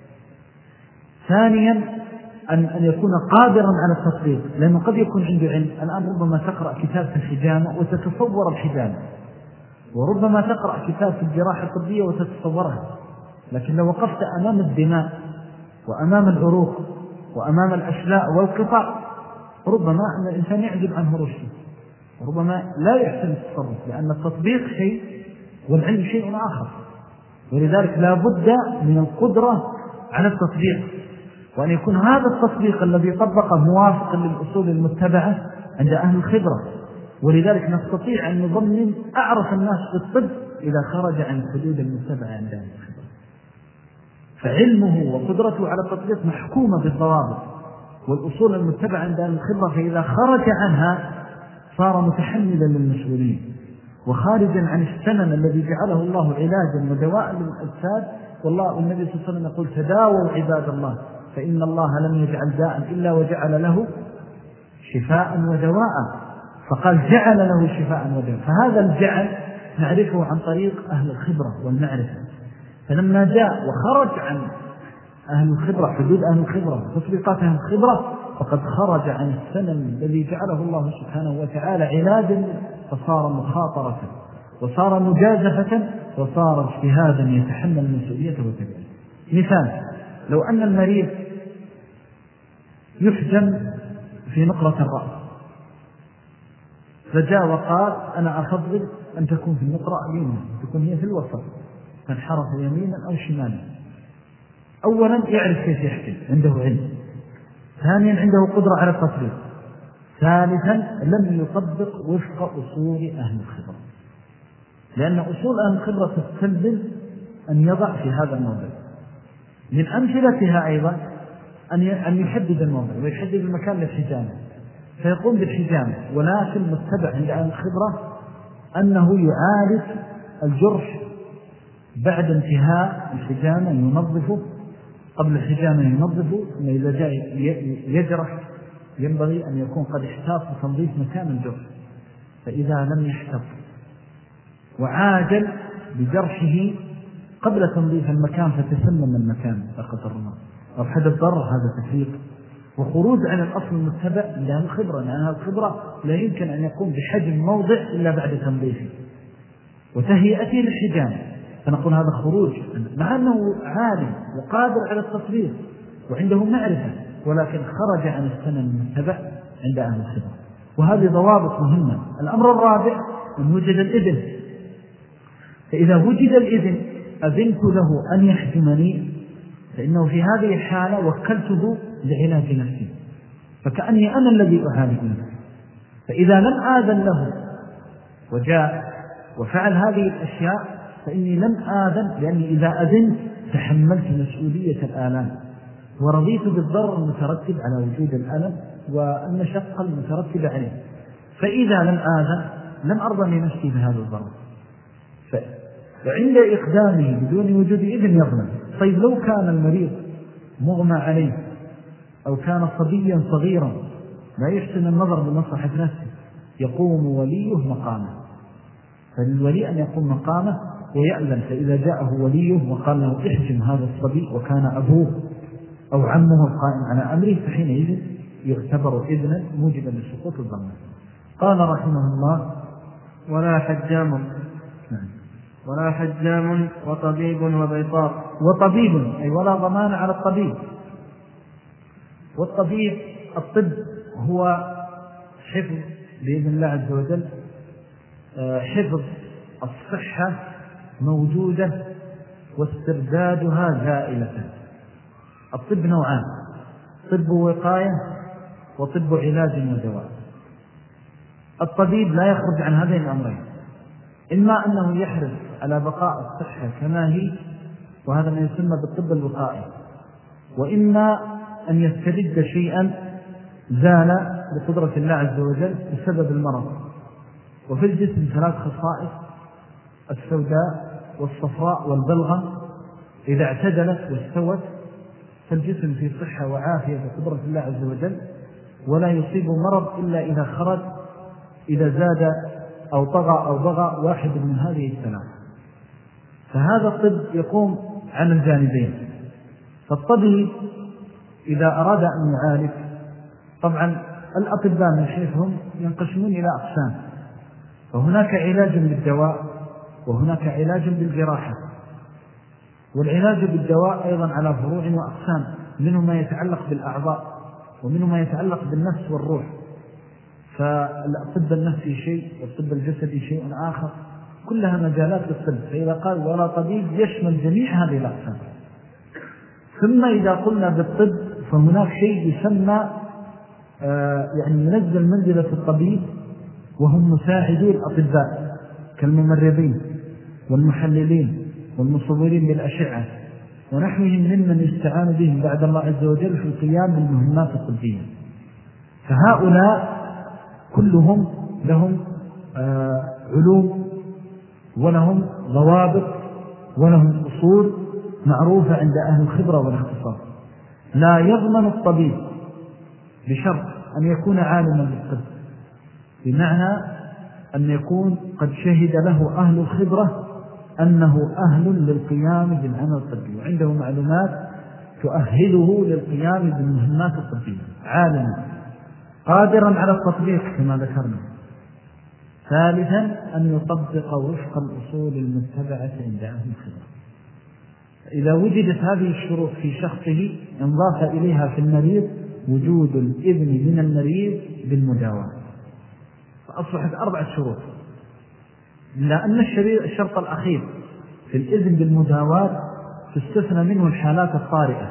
ثانيا أن أن يكون قادرا على التطبيق، لأنه قد يكون عنده علم. الآن ربما تقرأ كتاب في الحجامة وتتصور الحجامة، وربما تقرأ كتاب في الجراحة الطبية وتتصورها، لكن لو وقفت أمام الدماء وأمام العروق وأمام الأشلاء والقطع ربما أن الإنسان يعجب عنه رشده، وربما لا يحسن التصرف، لأن التطبيق شيء والعلم شيء آخر. ولذلك لا بد من القدرة على التطبيق، وأن يكون هذا التطبيق الذي طبقه موافقا للأصول المتبعة عند أهل الخبرة. ولذلك نستطيع أن نضمن أعرف الناس في الطب إذا خرج عن الحدود المتبعة عند أهل الخبرة، فعلمه وقدرته على التطبيق محكومة بالضوابط والأصول المتبعة عند أهل الخبرة، فإذا خرج عنها صار متحملا للمسؤولين وخارجا عن السنن الذي جعله الله علاجا ودواء للأجساد. والله والنبي صلى الله عليه وسلم يقول: تداووا عباد الله فإن الله لم يجعل داء إلا وجعل له شفاء ودواء. فقال جعل له شفاء ودواء، فهذا الجعل نعرفه عن طريق أهل الخبرة والمعرفة. فلما جاء وخرج عن أهل الخبرة حدود أهل الخبرة وتطبيقات أهل الخبرة فقد خرج عن السنن الذي جعله الله سبحانه وتعالى علاجا، فصار مخاطرة وصار مجازفة وصار اجتهادا يتحمل مسؤوليته وتبعه. مثال: لو أن المريض يحجم في نقرة الرأس، فجاء وقال: أنا أفضل أن تكون في النقرة اليمنى، تكون هي في الوسط، تنحرف يمينا أو شمالا. أولا يعرف كيف يحجم، عنده علم. ثانيا عنده قدرة على التطبيق. ثالثا لم يطبق وفق أصول أهل الخبرة، لأن أصول أهل الخبرة تستلزم أن يضع في هذا الموضع. من أمثلتها أيضا أن يحدد الموضع ويحدد المكان للحجامة، فيقوم بالحجامة، ولكن متبع عند أهل الخبرة أنه يعالج الجرح بعد انتهاء الحجامة، ينظفه قبل الحجامة ينظفه، ثم إذا جاء يجرح ينبغي أن يكون قد احتاط بتنظيف مكان الجرح. فإذا لم يحتاط وعاجل بجرحه قبل تنظيف المكان فتسمم المكان فقط الرمى أو حدث ضرر، هذا تفريق وخروج عن الأصل المتبع لأهل الخبرة، لأن أهل الخبرة لا يمكن أن يقوم بحجم موضع إلا بعد تنظيفه وتهيئته للحجامة. فنقول هذا خروج، مع أنه عالم وقادر على التطبيق وعنده معرفة، ولكن خرج عن السنن المتبع عند أهل الخبرة. وهذه ضوابط مهمة. الأمر الرابع أن وجد الإذن، فإذا وجد الإذن أذنت له أن يحجمني، فإنه في هذه الحالة وكلته لعلاج نفسي، فكأني أنا الذي أعالج نفسي. فإذا لم آذن له وجاء وفعل هذه الأشياء فإني لم آذن، لأني إذا أذنت تحملت مسؤولية الآلام ورضيت بالضرر المترتب على وجود الألم والمشقة المترتبة عليه. فإذا لم آذن لم أرضى لنفسي بهذا الضرر، فعند إقدامه بدون وجود إذن يضمن. طيب لو كان المريض مغمى عليه أو كان صبيا صغيرا لا يحسن النظر بمصلحة نفسه، يقوم وليه مقامه، فللولي أن يقوم مقامه ويأذن. فإذا جاءه وليه وقال له احجم هذا الصبي وكان أبوه أو عمه القائم على أمره، فحينئذ يعتبر إذنا موجبا لسقوط الضمان. قال رحمه الله: ولا حجام ولا حجام وطبيب وبيطار. وطبيب أي ولا ضمان على الطبيب. والطبيب الطب هو حفظ بإذن الله عز وجل، حفظ الصحة موجودة واستردادها زائلة. الطب نوعان: طب وقاية وطب علاج ودواء. الطبيب لا يخرج عن هذين الأمرين، إما أنه يحرص على بقاء الصحة كما هي، وهذا ما يسمى بالطب الوقائي، وإما أن يسترد شيئا زال بقدرة الله عز وجل بسبب المرض. وفي الجسم ثلاث خصائص: السوداء والصفراء والبلغم. إذا اعتدلت واستوت فالجسم في صحة وعافية بقدرة الله عز وجل، ولا يصيب مرض إلا إذا خرج، إذا زاد أو طغى أو بغى واحد من هذه الثلاث. فهذا الطب يقوم على الجانبين. فالطبيب إذا أراد أن يعالج، طبعا الأطباء من حيثهم ينقسمون إلى أقسام، فهناك علاج بالدواء وهناك علاج بالجراحة. والعلاج بالدواء أيضا على فروع وأقسام، منه ما يتعلق بالأعضاء ومنه ما يتعلق بالنفس والروح. فالطب النفسي شيء والطب الجسدي شيء آخر، كلها مجالات للطب. فإذا قال ولا طبيب يشمل جميع هذه الأقسام. ثم إذا قلنا بالطب فهناك شيء يسمى آه يعني ينزل منزلة الطبيب، وهم مساعدي الأطباء كالممرضين والمحللين والمصورين بالأشعة ونحوهم ممن يستعان بهم بعد الله عز وجل في القيام بالمهمات الطبية. فهؤلاء كلهم لهم آه علوم ولهم ضوابط ولهم أصول معروفة عند أهل الخبرة والاختصاص. لا يضمن الطبيب بشرط أن يكون عالما بالطب، بمعنى أن يكون قد شهد له أهل الخبرة أنه أهل للقيام بالعمل الطبي وعنده معلومات تؤهله للقيام بالمهمات الطبية، عالما قادرا على التطبيق كما ذكرنا. ثالثا أن يطبق وفق الأصول المتبعة عند أهل الخبرة. إذا وجدت هذه الشروط في شخصه انضاف إليها في المريض وجود الإذن من المريض بالمداواة، فأصبحت أربعة شروط. لأن الشرط الأخير في الإذن بالمداواة تستثنى منه الحالات الطارئة.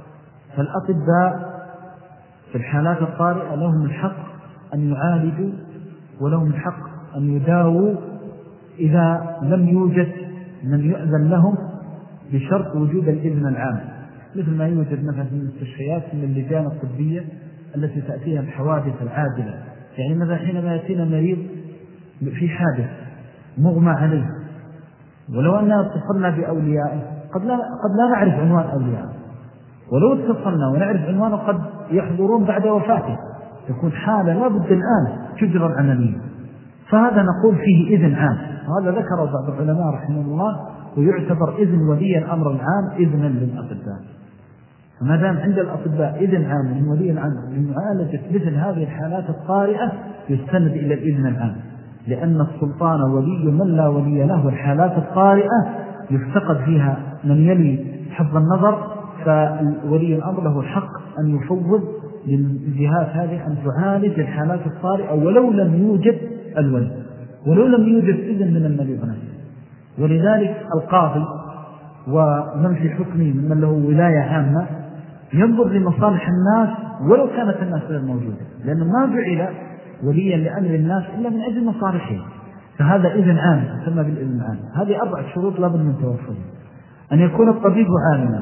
فالأطباء في الحالات الطارئة لهم الحق أن يعالجوا ولهم الحق أن يداووا إذا لم يوجد من يؤذن لهم بشرط وجود الإذن العام، مثل ما يوجد مثلا في المستشفيات من اللجان الطبية التي تأتيها الحوادث العاجلة. يعني مثلا حينما يأتينا مريض في حادث مغمى عليه، ولو أننا اتصلنا بأوليائه قد لا, قد لا نعرف عنوان أوليائه، ولو اتصلنا ونعرف عنوانه قد يحضرون بعد وفاته، تكون حالة لا بد الآن تجرى العملية. فهذا نقول فيه إذن عام، وهذا ذكر بعض العلماء رحمه الله، ويعتبر إذن ولي الأمر العام إذنا للأطباء. فما دام عند الأطباء إذن عام من ولي العام لمعالجة مثل هذه الحالات الطارئة يستند إلى الإذن العام، لأن السلطان ولي من لا ولي له. والحالات الطارئة يفتقد فيها من يلي حفظ النظر، فولي الأمر له الحق أن يفوض للجهات هذه أن تعالج الحالات الطارئة ولو لم يوجد الولي، ولو لم يوجد إذن من المريض نفسه. ولذلك القاضي ومن في حكمه من له ولاية عامة ينظر لمصالح الناس ولو كانت الناس غير موجودة، لأنه ما جعل وليا لأمر الناس إلا من أجل مصالحهم. فهذا إذن عام يسمى بالإذن العام. هذه أربعة شروط لابد من توفرها: أن يكون الطبيب عالما،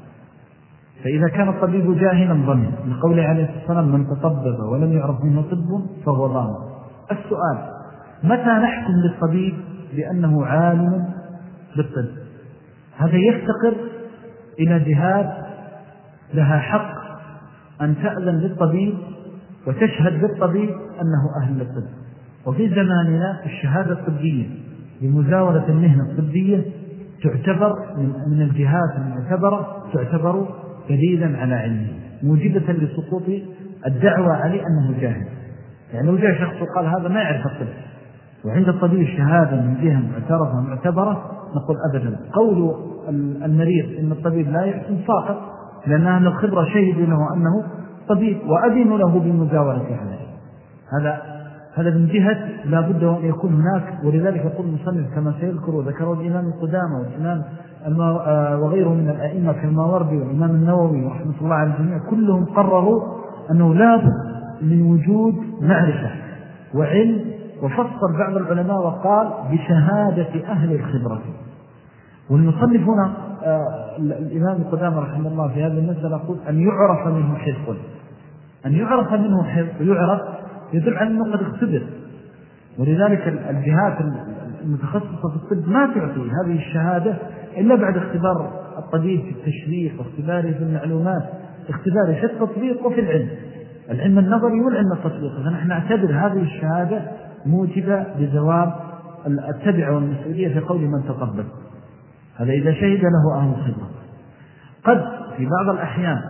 فإذا كان الطبيب جاهلا ضمن، لقوله عليه الصلاة والسلام: من تطبب ولم يعرف منه طب فهو ضامن. السؤال: متى نحكم للطبيب بأنه عالم بالطب؟ هذا يفتقر إلى جهات لها حق أن تأذن للطبيب وتشهد للطبيب أنه أهل للطب. وفي زماننا الشهادة الطبية بمزاولة المهنة الطبية تعتبر من الجهات المعتبرة، تعتبر دليلا على علمه موجبة لسقوط الدعوة عليه أنه جاهل. يعني لو جاء شخص وقال هذا ما يعرف الطب وعند الطبيب الشهادة من جهة معترفة معتبرة، نقول أبدا. قول المريض إن الطبيب لا يحسن ساقط، لأن أهل الخبرة شهدوا له أنه طبيب وأذنوا له بالمزاولة عليه. هذا هذا من جهة لا بد أن يكون هناك. ولذلك يقول المصنف كما سيذكر ذكروا الإمام القدامى والإمام وغيره من الأئمة كالماوردي والإمام النووي رحمة الله على الجميع، كلهم قرروا أنه لا بد من وجود معرفة وعلم. وفصل بعض العلماء وقال بشهادة أهل الخبرة. والمصنف هنا آه الإمام القدامى رحمه الله في هذه المسألة يقول أن يعرف منه حفظ، أن يعرف منه حفظ يعرف يدل على أنه قد اختبر. ولذلك الجهات المتخصصة في الطب ما تعطي هذه الشهادة إلا بعد اختبار الطبيب في التشريح واختباره في المعلومات، اختباره في التطبيق وفي العلم، العلم النظري والعلم التطبيقي. فنحن نعتبر هذه الشهادة موجبة لزوال التبع والمسؤولية في قول من تطبب. هذا إذا شهد له أهل الخبرة. قد في بعض الأحيان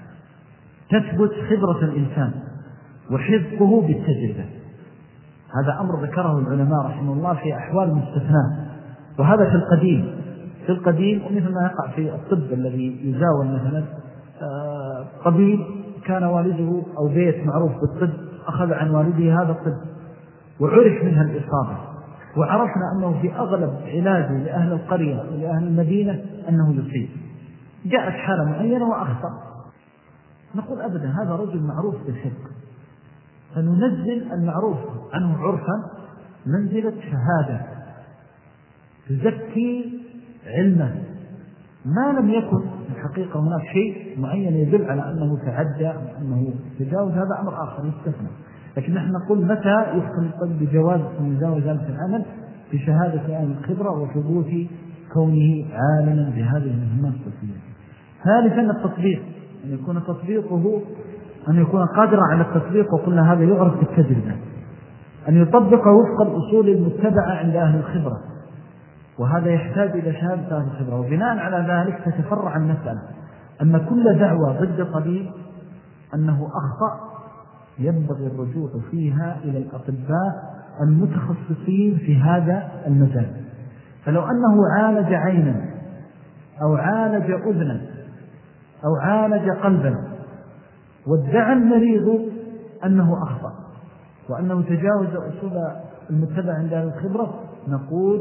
تثبت خبرة الإنسان وحفظه بالتجربة، هذا أمر ذكره العلماء رحمه الله في أحوال مستثناء، وهذا في القديم في القديم ومثل ما يقع في الطب الذي يزاول مثلا طبيب كان والده أو بيت معروف بالطب أخذ عن والده هذا الطب وعرف منها الإصابة، وعرفنا أنه في أغلب علاجه لأهل القرية ولأهل المدينة أنه يصيب. جاءت حالة معينة وأخطأ، نقول أبدا هذا رجل معروف بالحق، فننزل المعروف عنه عرفا منزلة شهادة تزكي علمه، ما لم يكن الحقيقة هناك شيء معين يدل على أنه تعدى أنه تجاوز، هذا أمر آخر يستثنى. لكن نحن نقول متى يحكم الطب بجواز مزاولة في العمل بشهادة أهل الخبرة وثبوت كونه عالما بهذه المهمات الطبية. ثالثا التطبيق، أن يكون تطبيقه أن يكون قادرا على التطبيق، وقلنا هذا يعرف بالتجربة، أن يطبق وفق الأصول المتبعة عند أهل الخبرة، وهذا يحتاج إلى شهادة أهل الخبرة. وبناء على ذلك تتفرع المسألة أن كل دعوة ضد طبيب أنه أخطأ ينبغي الرجوع فيها إلى الأطباء المتخصصين في هذا المجال. فلو أنه عالج عينا أو عالج أذنا أو عالج قلبا وادعى المريض أنه أخطأ وأنه تجاوز أصول المتبع عند أهل الخبرة، نقول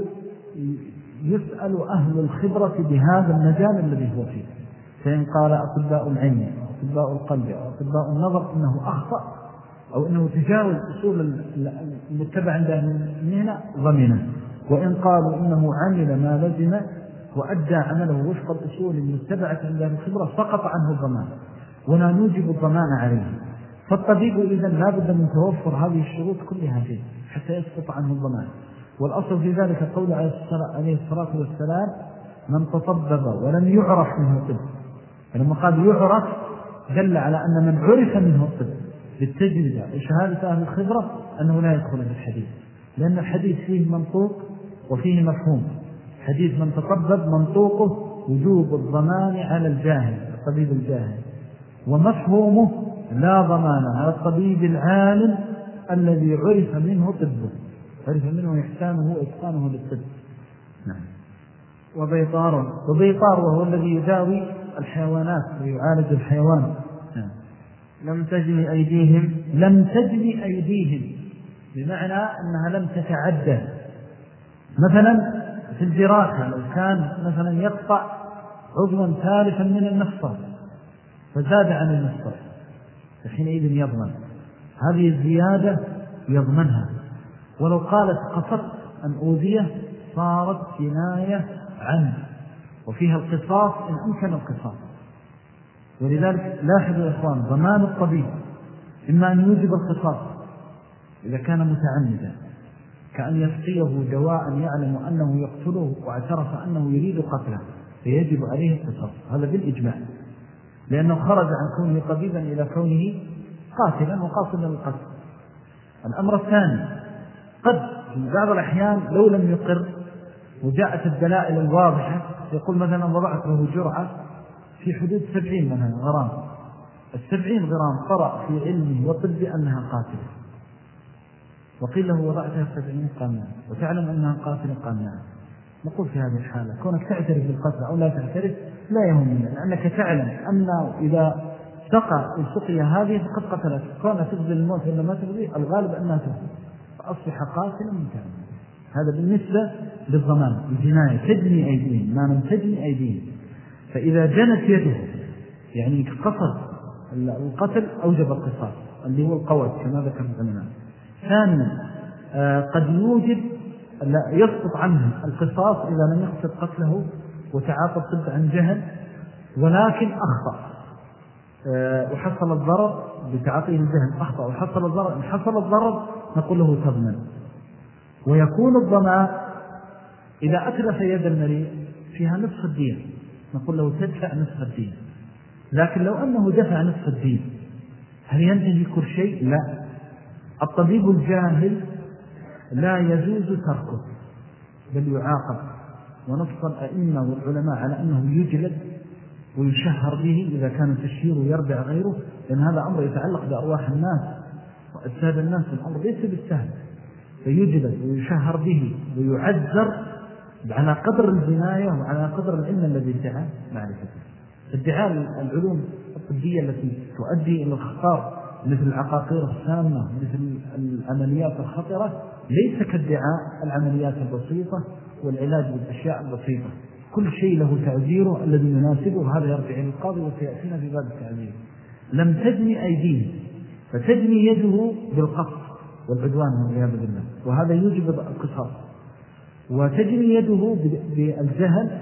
يسأل أهل الخبرة بهذا المجال الذي هو فيه. فإن قال أطباء العين أو أطباء القلب أو أطباء النظر إنه أخطأ أو إنه تجاوز أصول المتبع عند أهل المهنة ضمنه، وإن قالوا إنه عمل ما لزم وأدى عمله وفق الأصول المتبعة عند أهل الخبرة سقط عنه الضمان ولا نوجب الضمان عليه. فالطبيب إذن لا بد من توفر هذه الشروط كلها فيه حتى يسقط عنه الضمان. والأصل في ذلك قول عليه الصلاة والسلام من تطبب ولم يعرف منه الطب، فلما قال يعرف دل على أن من عرف منه الطب بالتجربة وشهادة أهل الخبرة أنه لا يدخل في الحديث، لأن الحديث فيه منطوق وفيه مفهوم. حديث من تطبب منطوقه وجوب الضمان على الجاهل الطبيب الجاهل، ومفهومه لا ضمان على الطبيب العالم الذي عرف منه طبه، عرف منه إحسانه وإتقانه للطب. نعم. وبيطار وبيطار وهو الذي يداوي الحيوانات ويعالج الحيوان. نعم. لم تجني أيديهم لم تجني أيديهم بمعنى أنها لم تتعدى. مثلا في الجراحة لو كان مثلا يقطع عضوا ثالثا من المفصل فزاد عن المفصل فحينئذ يضمن، هذه الزيادة يضمنها. ولو قالت قصدت أن أوذيه صارت جناية عنه وفيها القصاص إن أمكن القصاص. ولذلك لاحظوا يا إخوان ضمان الطبيب إما أن يوجب القصاص إذا كان متعمدا، كأن يسقيه دواء يعلم أنه يقتله واعترف أنه يريد قتله فيجب عليه القصاص، هذا بالإجماع، لأنه خرج عن كونه طبيبا إلى كونه قاتلا وقاصدا للقتل. الأمر الثاني قد في بعض الأحيان لو لم يقر وجاءت الدلائل الواضحة يقول مثلا وضعت له جرعة في حدود سبعين مثلا غرام، السبعين غرام قرأ في علمه وطب أنها قاتلة، وقيل له وضعتها سبعين قال نعم، وتعلم أنها قاتلة قال نعم. نقول في هذه الحالة كونك تعترف بالقتل أو لا تعترف لا يهمنا، لأنك تعلم أنه إذا سقى السقية هذه فقد قتلت، كونها تقضي الموت ولا ما تقضي الغالب أنها تقضي، فأصبح قاتلا متعمدا. هذا بالنسبة للضمان. الجناية تجني أيديهم ما لم تجني أيديهم، فإذا جنت يده يعني قصد القتل أوجب القصاص اللي هو القود كما ذكر العلماء. ثانيا آه قد يوجب لا يسقط عنه القصاص إذا لم يقصد قتله وتعاطى الطب عن جهل ولكن أخطأ أه وحصل الضرر بتعاطيه الجهل، أخطأ وحصل الضرر، إن حصل الضرر نقول له تضمن. ويكون الضمان إذا أتلف يد المريض فيها نصف الدين، نقول له تدفع نصف الدين. لكن لو أنه دفع نصف الدين هل ينتهي كل شيء؟ لا. الطبيب الجاهل لا يجوز تركه بل يعاقب، ونص الأئمة والعلماء على أنه يجلد ويشهر به إذا كان تشهيره يرجع غيره، لأن هذا أمر يتعلق بأرواح الناس وأجساد الناس، الأمر ليس بالسهل، فيجلد ويشهر به ويعذر على قدر الجناية وعلى قدر العلم الذي ادعى معرفته. ادعاء العلوم الطبية التي تؤدي إلى الخطر مثل العقاقير السامة مثل العمليات الخطرة ليس كادعاء العمليات البسيطة والعلاج بالأشياء البسيطة، كل شيء له تعذيره الذي يناسبه، هذا يرجع إلى القاضي وسيأتينا في باب التعذير. لم تجني أيديه فتجني يده بالقصد والعدوان والعياذ بالله، وهذا يوجب القصاص. وتجني يده بالجهل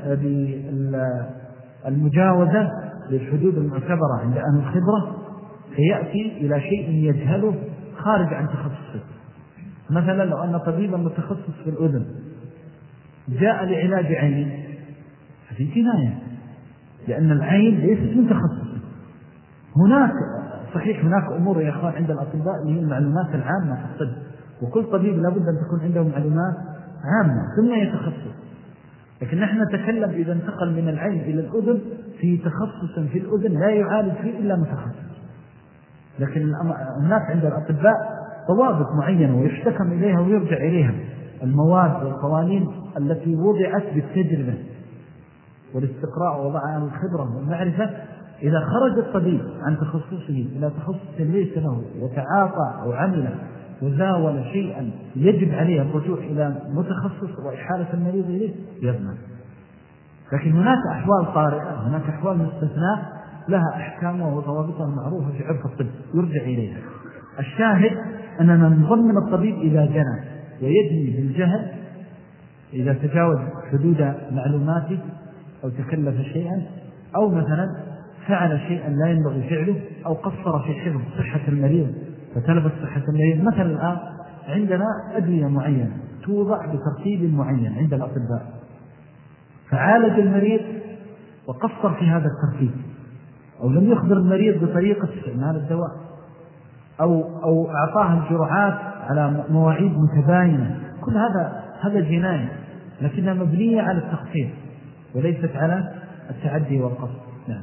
بالمجاوزة للحدود المعتبرة عند أهل الخبرة، فيأتي إلى شيء يجهله خارج عن تخصصه. مثلا لو أن طبيبا متخصص في الأذن جاء لعلاج عين ففي جناية، لأن العين ليست من تخصصه. هناك صحيح هناك أمور يا أخوان عند الأطباء اللي هي المعلومات العامة في الطب، وكل طبيب لابد أن تكون عنده معلومات عامة ثم يتخصص، لكن نحن نتكلم إذا انتقل من العين إلى الأذن في تخصص في الأذن لا يعالج فيه إلا متخصص. لكن هناك عند الأطباء ضوابط معينة ويحتكم إليها ويرجع إليها، المواد والقوانين التي وضعت بالتجربة والاستقراء ووضعها الخبرة والمعرفة. إذا خرج الطبيب عن تخصصه إلى تخصص ليس له وتعاطى أو عمل وزاول شيئا يجب عليه الرجوع إلى متخصص وإحالة المريض إليه يضمن. لكن هناك أحوال طارئة، هناك أحوال مستثناء لها أحكامها وضوابطها المعروفة في عرف الطب يرجع إليها. الشاهد أننا نضمن الطبيب إذا جنى ويجني بالجهل، إذا تجاوز حدود معلوماته أو تكلف شيئا أو مثلا فعل شيئا لا ينبغي فعله أو قصر في حفظ صحة المريض فتلف صحة المريض. مثلا الآن عندنا أدوية معينة توضع بترتيب معين عند الأطباء، فعالج المريض وقصر في هذا الترتيب أو لم يخبر المريض بطريقة استعمال الدواء أو, أو أعطاه الجرعات على مواعيد متباينة، كل هذا هذا جناية لكنها مبنية على التقصير وليست على التعدي والقصد. نعم.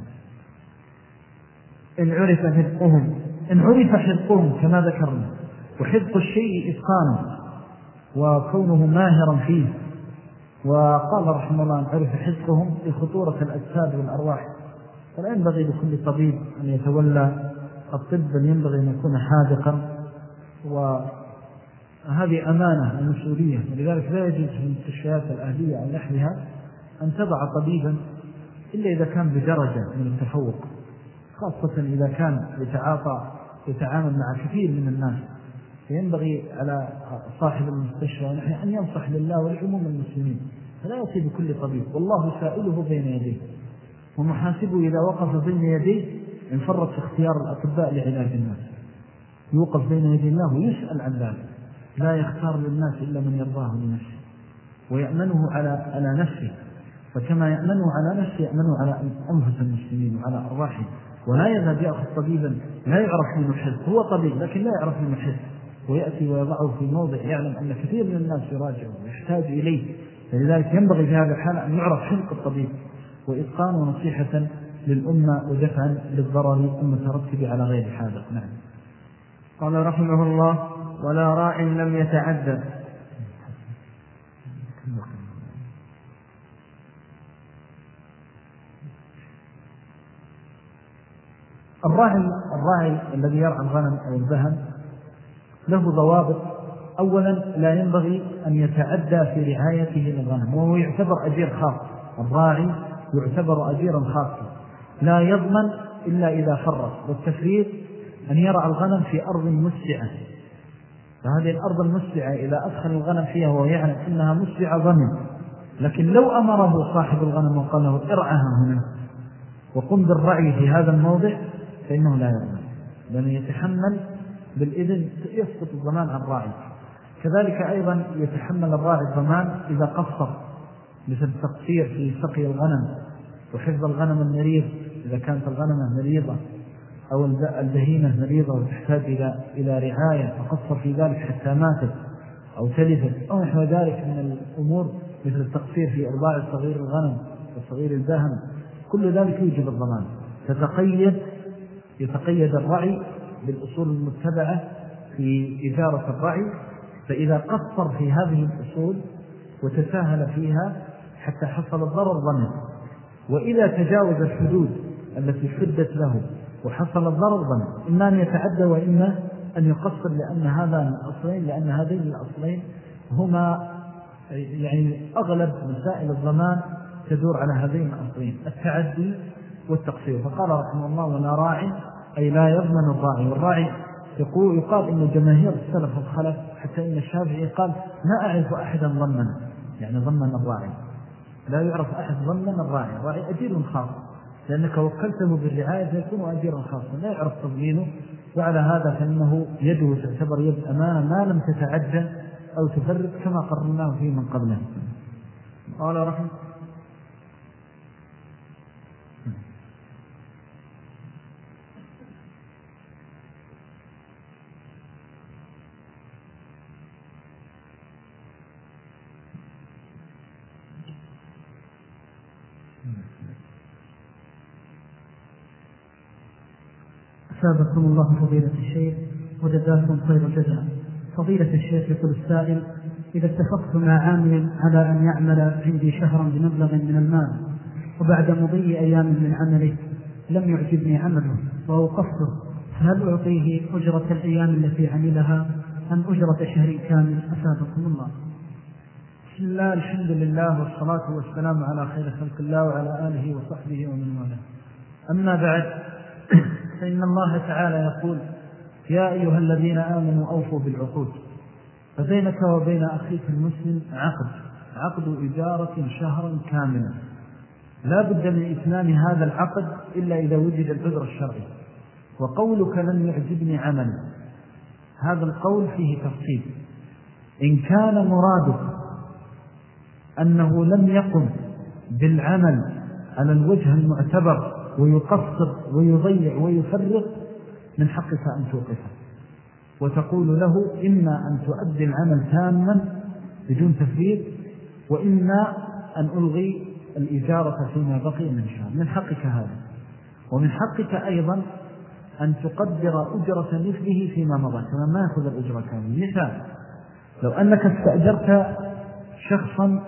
إن عرف حفظهم إن عرف حفظهم كما ذكرنا، وحفظ الشيء إتقانه وكونه ماهرا فيه. وقال رحمه الله أن عرف حفظهم لخطورة الأجساد والأرواح، فلا ينبغي لكل طبيب أن يتولى الطب، بل ينبغي أن يكون حاذقا، وهذه أمانة ومسؤولية. ولذلك لا يجوز في المستشفيات الأهلية أو نحوها أن تضع طبيبا إلا إذا كان بدرجة من التفوق، خاصة إذا كان يتعاطى يتعامل مع كثير من الناس. فينبغي على صاحب المستشفى ونحن أن ينصح لله ولعموم المسلمين، فلا يأتي بكل طبيب، والله سائله بين يديه ومحاسبه إذا وقف بين يديه إن فرط في اختيار الأطباء لعلاج الناس. يوقف بين يدي الله ويسأل عن ذلك، لا يختار للناس إلا من يرضاه لنفسه ويأمنه على على نفسه، فكما يأمنه على نفسه يأمنه على أنفس المسلمين وعلى أرواحهم. ولا يذهب يأخذ طبيبا لا يعرف منه حفظ، هو طبيب لكن لا يعرف منه حفظ ويأتي ويضعه في موضع يعلم أن كثير من الناس يراجعه ويحتاج إليه، فلذلك ينبغي في هذا الحال أن يعرف حق الطبيب وإتقان ونصيحة للأمة ودفعا للضرر المترتب على غير حاجة. نعم. قال رحمه الله: ولا راع لم يتعدى. الراعي الراعي الذي يرعى الغنم أو البهم له ضوابط. أولا لا ينبغي أن يتعدى في رعايته للغنم، وهو يعتبر أجير خاص. الراعي يعتبر أجيرا خاصا لا يضمن إلا إذا فرط. والتفريط أن يرعى الغنم في أرض مسعة، فهذه الأرض المسعة إذا أدخل الغنم فيها وهو يعلم إنها مسعة ضمن، لكن لو أمره صاحب الغنم وقال له ارعها هنا وقم بالرعي في هذا الموضع فإنه لا يضمن، لأنه يتحمل بالإذن يسقط الضمان عن الراعي. كذلك أيضا يتحمل الراعي الضمان إذا قصر، مثل التقصير في سقي الغنم وحفظ الغنم المريض إذا كانت الغنمة مريضة أو البهيمة مريضة وتحتاج إلى إلى رعاية فقصر في ذلك حتى ماتت أو تلفت أو نحو ذلك من الأمور، مثل التقصير في إرضاع صغير الغنم وصغير الباهم، كل ذلك يوجب الضمان. تتقيد يتقيد الرعي بالأصول المتبعة في إدارة الرعي، فإذا قصر في هذه الأصول وتساهل فيها حتى حصل الضرر ضمن، وإذا تجاوز الحدود التي حدت له وحصل الضرر ضمن، إما أن يتعدى وإما أن يقصر، لأن هذا من الأصلين لأن هذين الأصلين هما يعني أغلب مسائل الضمان تدور على هذين الأصلين، التعدي والتقصير. فقال رحمه الله: ولا راعي أي لا يضمن الراعي. والراعي يقول يقال إن جماهير السلف والخلف حتى إن الشافعي قال: ما أعرف أحدا ضمن، يعني ضمن الراعي، لا يعرف أحد ضمن الراعي. الراعي أجير خاص لأنك وكلته بالرعاية فيكون أجيرا خاصا لا يعرف تضمينه، وعلى هذا فإنه يده تعتبر يد أمانة ما لم تتعدى أو تفرط كما قررناه فيه من قبله. قال رحمه أثابكم الله فضيلة الشيخ وجزاكم خير الجزاء. فضيلة الشيخ يقول السائل: إذا اتفقت مع عامل على أن يعمل عندي شهرا بمبلغ من المال، وبعد مضي أيام من عمله لم يعجبني عمله وأوقفته، فهل أعطيه أجرة الأيام التي عملها أم أجرة شهر كامل؟ أثابكم الله. بسم الله، الحمد لله والصلاة والسلام على خير خلق الله وعلى آله وصحبه ومن والاه. أما بعد، فإن الله تعالى يقول: يا أيها الذين آمنوا أوفوا بالعقود. فبينك وبين أخيك المسلم عقد عقد إجارة شهرا كاملا، لا بد من إتمام هذا العقد إلا إذا وجد العذر الشرعي. وقولك لم يعجبني عمل، هذا القول فيه تفصيل. إن كان مرادك أنه لم يقم بالعمل على الوجه المعتبر ويقصر ويضيع ويفرق، من حقك أن توقفه وتقول له: إما أن تؤدي العمل تاما بدون تفريط، وإما أن ألغي الإجارة فيما بقي من شهر. من حقك هذا. ومن حقك أيضا أن تقدر أجرة مثله فيما مضى كما ما يأخذ الأجرة كامل. مثال: لو أنك استأجرت شخصا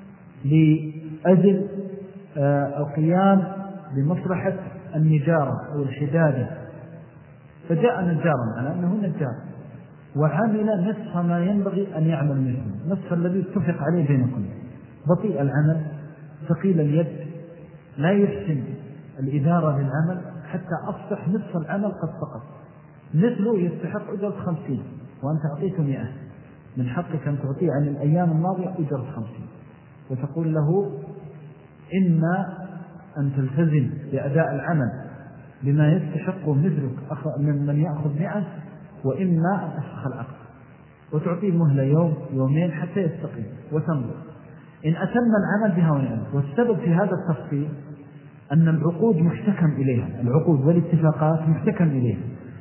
لأجل القيام بمصلحة النجارة أو الحدادة، فجاء نجارا على أنه نجار وعمل نصف ما ينبغي أن يعمل مثله، نصف الذي اتفق عليه بينكم، بطيء العمل، ثقيل اليد، لا يحسن الإدارة للعمل حتى أصبح نصف العمل قد سقط، مثله يستحق أجرة خمسين وأنت أعطيته مئة، من حقك أن تعطيه عن الأيام الماضية أجرة خمسين، وتقول له: إما أن تلتزم بأداء العمل بما يستحق مثلك من من يأخذ مئة، وإما أن أفسخ العقد، وتعطيه مهلة يوم يومين حتى يستقيم وتنظر. إن أتم العمل بها ونعم. والسبب في هذا التفصيل أن العقود محتكم إليها، العقود والاتفاقات محتكم إليها،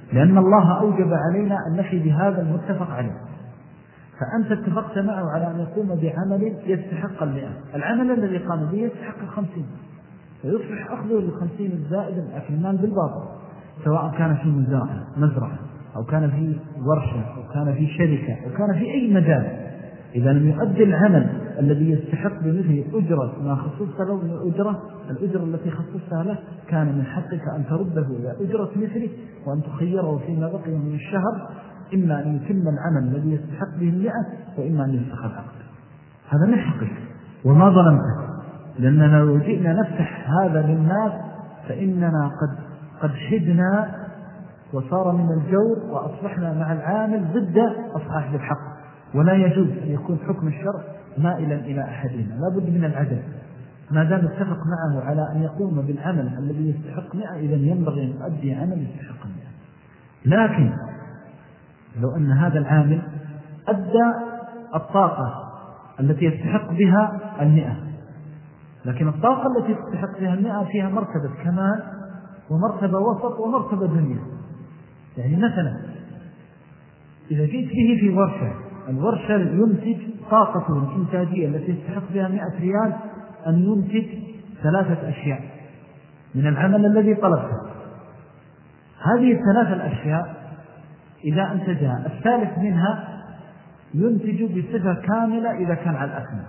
لأن الله أوجب علينا أن نفي بهذا المتفق عليه. فأنت اتفقت معه على أن يقوم بعمل يستحق المئة، العمل الذي قام به يستحق الخمسين، فيصبح أخذه للخمسين الزائد الأكل المال بالباطل، سواء كان في مزرعة مزرعة أو كان في ورشة أو كان في شركة أو كان في أي مجال. إذا لم يؤدي العمل الذي يستحق بمثله أجرة ما خصصت له من الأجرة الأجرة التي خصصتها له، كان من حقك أن ترده إلى أجرة مثله وأن تخيره فيما بقي من الشهر، إما أن يتم العمل الذي يستحق به المئة وإما أن يستحق العقد. هذا من حقك وما ظلمته، لأننا لو جئنا نفتح هذا للناس فإننا قد قد حدنا وصار من الجور وأصبحنا مع العامل ضد أصحاب الحق. ولا يجوز أن يكون حكم الشرع مائلا إلى أحدنا، لا بد من العدل. ما دام اتفق معه على أن يقوم بالعمل الذي يستحق مئة، إذا ينبغي أن يؤدي عمل يستحق مئة. لكن لو أن هذا العامل أدى الطاقة التي يستحق بها المئة، لكن الطاقة التي يستحق بها المئة فيها مرتبة كمال ومرتبة وسط ومرتبة دنيا. يعني مثلا إذا جئت به في ورشة، الورشة ينتج طاقته الإنتاجية التي يستحق بها مئة ريال أن ينتج ثلاثة أشياء من العمل الذي طلبته. هذه الثلاثة الأشياء إذا أنتجها الثالث منها ينتج بصفة كاملة إذا كان على الأكمل.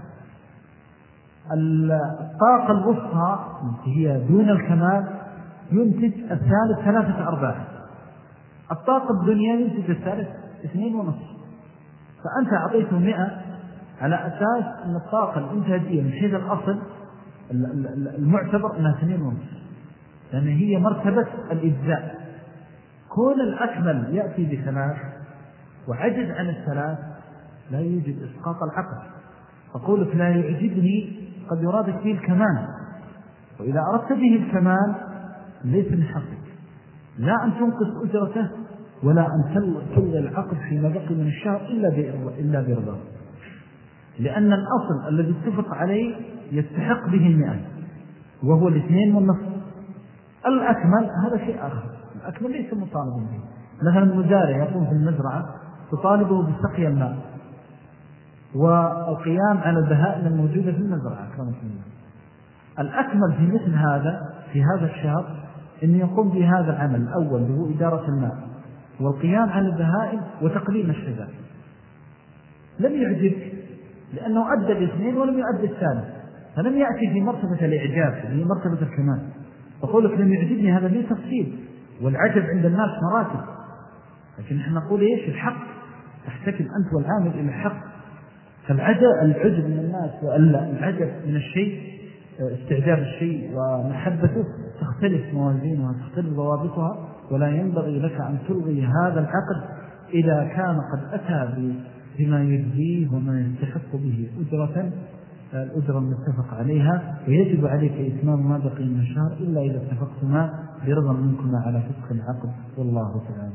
الطاقة الوسطى هي دون الكمال ينتج الثالث ثلاثة أرباع. الطاقة الدنيا ينتج الثالث اثنين ونصف. فأنت أعطيته مئة على أساس أن الطاقة الإنتاجية من حيث الأصل المعتبر أنها اثنين ونصف، لأن هي مرتبة الإجزاء. كون الأكمل يأتي بثلاث وعجز عن الثلاث لا يوجد إسقاط العقل. فقولك لا يعجبني قد يرادك به الكمال، وإذا أردت به الكمال ليس من حقك لا أن تنقص أجرته ولا أن تلغي العقد فيما بقي من الشهر إلا برضاه، لأن الأصل الذي اتفق عليه يستحق به المئة وهو الاثنين والنصف. الأكمل هذا شيء آخر، الأكمل ليس مطالب به. مثلا المزارع يقوم في المزرعة تطالبه بسقي الماء والقيام على البهائم الموجودة في المزرعة. الأكمل في مثل هذا في هذا الشهر أن يقوم بهذا العمل الأول وهو إدارة الماء والقيام على البهائم وتقليم الشجر. لم يعجبك لأنه أدى الاثنين ولم يؤدي الثالث، فلم يأتي في مرتبة الإعجاب في مرتبة الكمال. فقولك لم يعجبني هذا ليه تفصيل، والعجب عند الناس مراتب، لكن نحن نقول إيش الحق، تحتكم أنت والعامل إلى الحق. فالعجب العجب من الناس والعجب من الشيء استعجاب الشيء ومحبته تختلف موازينها تختلف ضوابطها، ولا ينبغي لك أن تلغي هذا العقد إذا كان قد أتى بما يجزيه وما يستحق به أجرة الأجرة المتفق عليها. ويجب عليك إتمام ما بقي من الشهر إلا إذا اتفقتما برضا منكما على فسخ العقد، والله تعالى.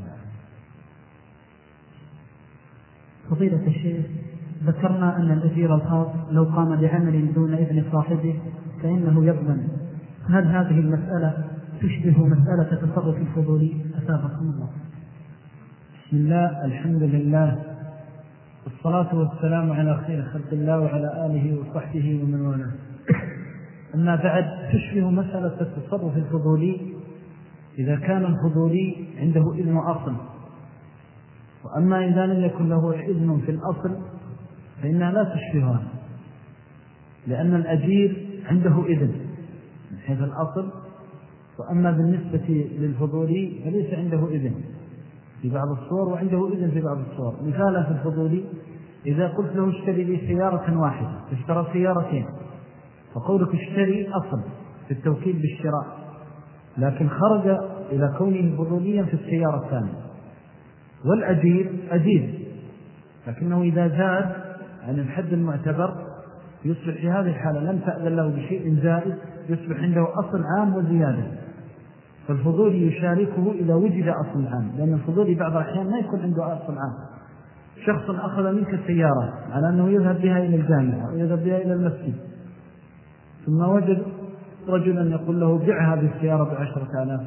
فضيلة الشيخ، ذكرنا أن الأجير الخاص لو قام بعمل دون إذن صاحبه فإنه يضمن. هل هذه المسألة تشبه مسألة التصرف الفضولي؟ أثابكم الله. بسم الله، الحمد لله، والصلاة والسلام على خير خلق الله وعلى آله وصحبه ومن والاه. أما بعد، تشبه مسألة التصرف الفضولي إذا كان الفضولي عنده إذن أصل، وأما إذا لم يكن له إذن في الأصل فإنها لا تشبهها، لأن الأجير عنده إذن من حيث الأصل، وأما بالنسبة للفضولي فليس عنده إذن في بعض الصور وعنده إذن في بعض الصور. مثالا في الفضولي إذا قلت له اشتري لي سيارة واحدة تشترى سيارتين، فقولك اشتري أصل في التوكيد بالشراء، لكن خرج إلى كونه فضوليا في السيارة الثانية. والأجير أجير، لكنه إذا زاد عن الحد المعتبر يصبح في هذه الحالة لم تأذن له بشيء زائد، يصبح عنده أصل عام وزيادة. فالفضولي يشاركه إذا وجد أصل عام، لأن الفضولي بعض الأحيان ما يكون عنده أصل عام. شخص أخذ منك السيارة على أنه يذهب بها إلى الجامعة أو يذهب بها إلى المسجد، ثم وجد رجلا يقول له بيع هذه السيارة بعشرة آلاف،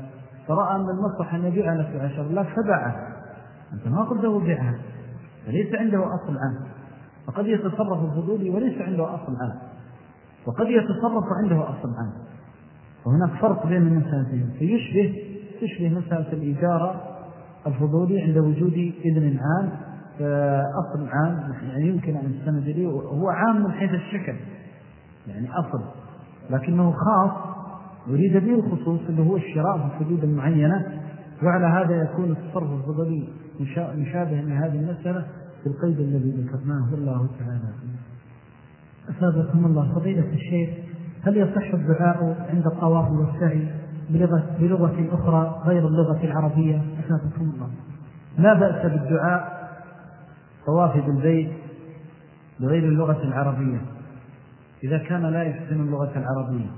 فرأى أن المصلحة أن يبيع لك بعشر آلاف فباعها، أنت ما قلت له بيعها، فليس عنده أصل عام. فقد يتصرف الفضولي وليس عنده أصل عام، وقد يتصرف عنده أصل عام، وهناك فرق بين المسألتين. فيشبه تشبه مسألة الإجارة الفضولي عند وجود إذن عام، أصل عام يعني يمكن أن يستند إليه، وهو عام من حيث الشكل يعني أصل، لكنه خاص يريد به الخصوص اللي هو الشراء في الحدود المعينة. وعلى هذا يكون التصرف الفضولي مشابه لهذه المسألة في القيد الذي ذكرناه. والله تعالى. أثابكم الله. فضيلة الشيخ، هل يصح الدعاء عند الطواف والسعي بلغة, بلغة أخرى غير اللغة العربية؟ أثابكم الله. لا بأس بالدعاء طواف بالبيت بغير اللغة العربية إذا كان لا يحسن اللغة العربية،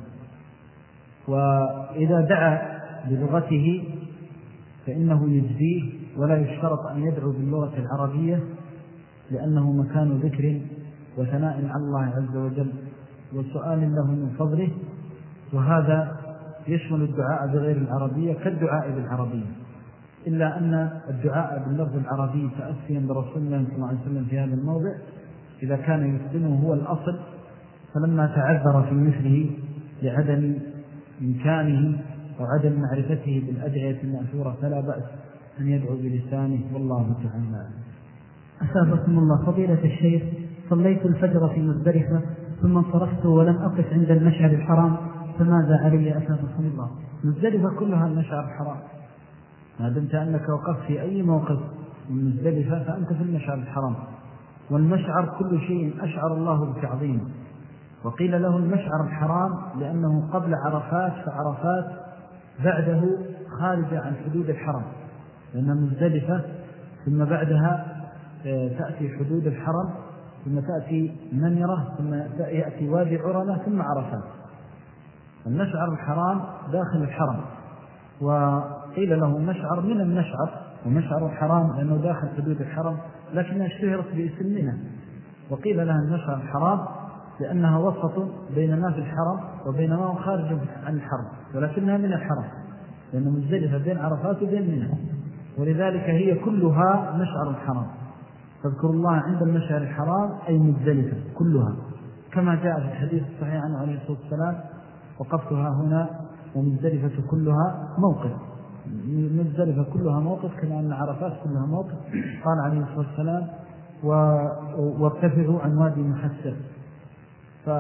وإذا دعا بلغته فإنه يجزيه ولا يشترط أن يدعو باللغة العربية، لأنه مكان ذكر وثناء على الله عز وجل وسؤال له من فضله، وهذا يشمل الدعاء بغير العربية كالدعاء بالعربية، إلا أن الدعاء باللفظ العربي تأسيا برسول الله صلى الله عليه وسلم في هذا الموضع إذا كان يسلمه هو الأصل، فلما تعذر في مثله لعدم إمكانه وعدم معرفته بالأدعية المأثورة فلا بأس أن يدعو بلسانه. والله تعالى. أثابكم الله. فضيلة الشيخ، صليت الفجر في مزدلفة ثم انصرفت ولم أقف عند المشعر الحرام، فماذا علي أثابكم الله؟ مزدلفة كلها المشعر الحرام، ما دمت أنك وقفت في أي موقف من مزدلفة فأنت في المشعر الحرام، والمشعر كل شيء أشعر الله بتعظيمه، وقيل له المشعر الحرام لأنه قبل عرفات، فعرفات بعده خارجة عن حدود الحرم، لأن مزدلفة ثم بعدها تأتي حدود الحرم، ثم تأتي منرة، ثم يأتي وادي عرنة، ثم عرفات. المشعر الحرام داخل الحرم، وقيل له مشعر من المشعر، ومشعر الحرام لأنه داخل حدود الحرم، لكنها اشتهرت باسم منى، وقيل لها المشعر الحرام لأنها وسط بين ما في الحرم وبين ما هو خارج عن الحرم، ولكنها من الحرم، لأن مزدلفة بين عرفات وبين منى، ولذلك هي كلها مشعر الحرام. فاذكروا الله عند المشعر الحرام أي مزدلفة كلها، كما جاء في الحديث الصحيح عنه عليه الصلاة والسلام: وقفتها هنا ومزدلفة كلها موقف. مزدلفة كلها موقف كما أن عرفات كلها موقف. قال عليه الصلاة والسلام: وارتفعوا عن وادي محسر. ف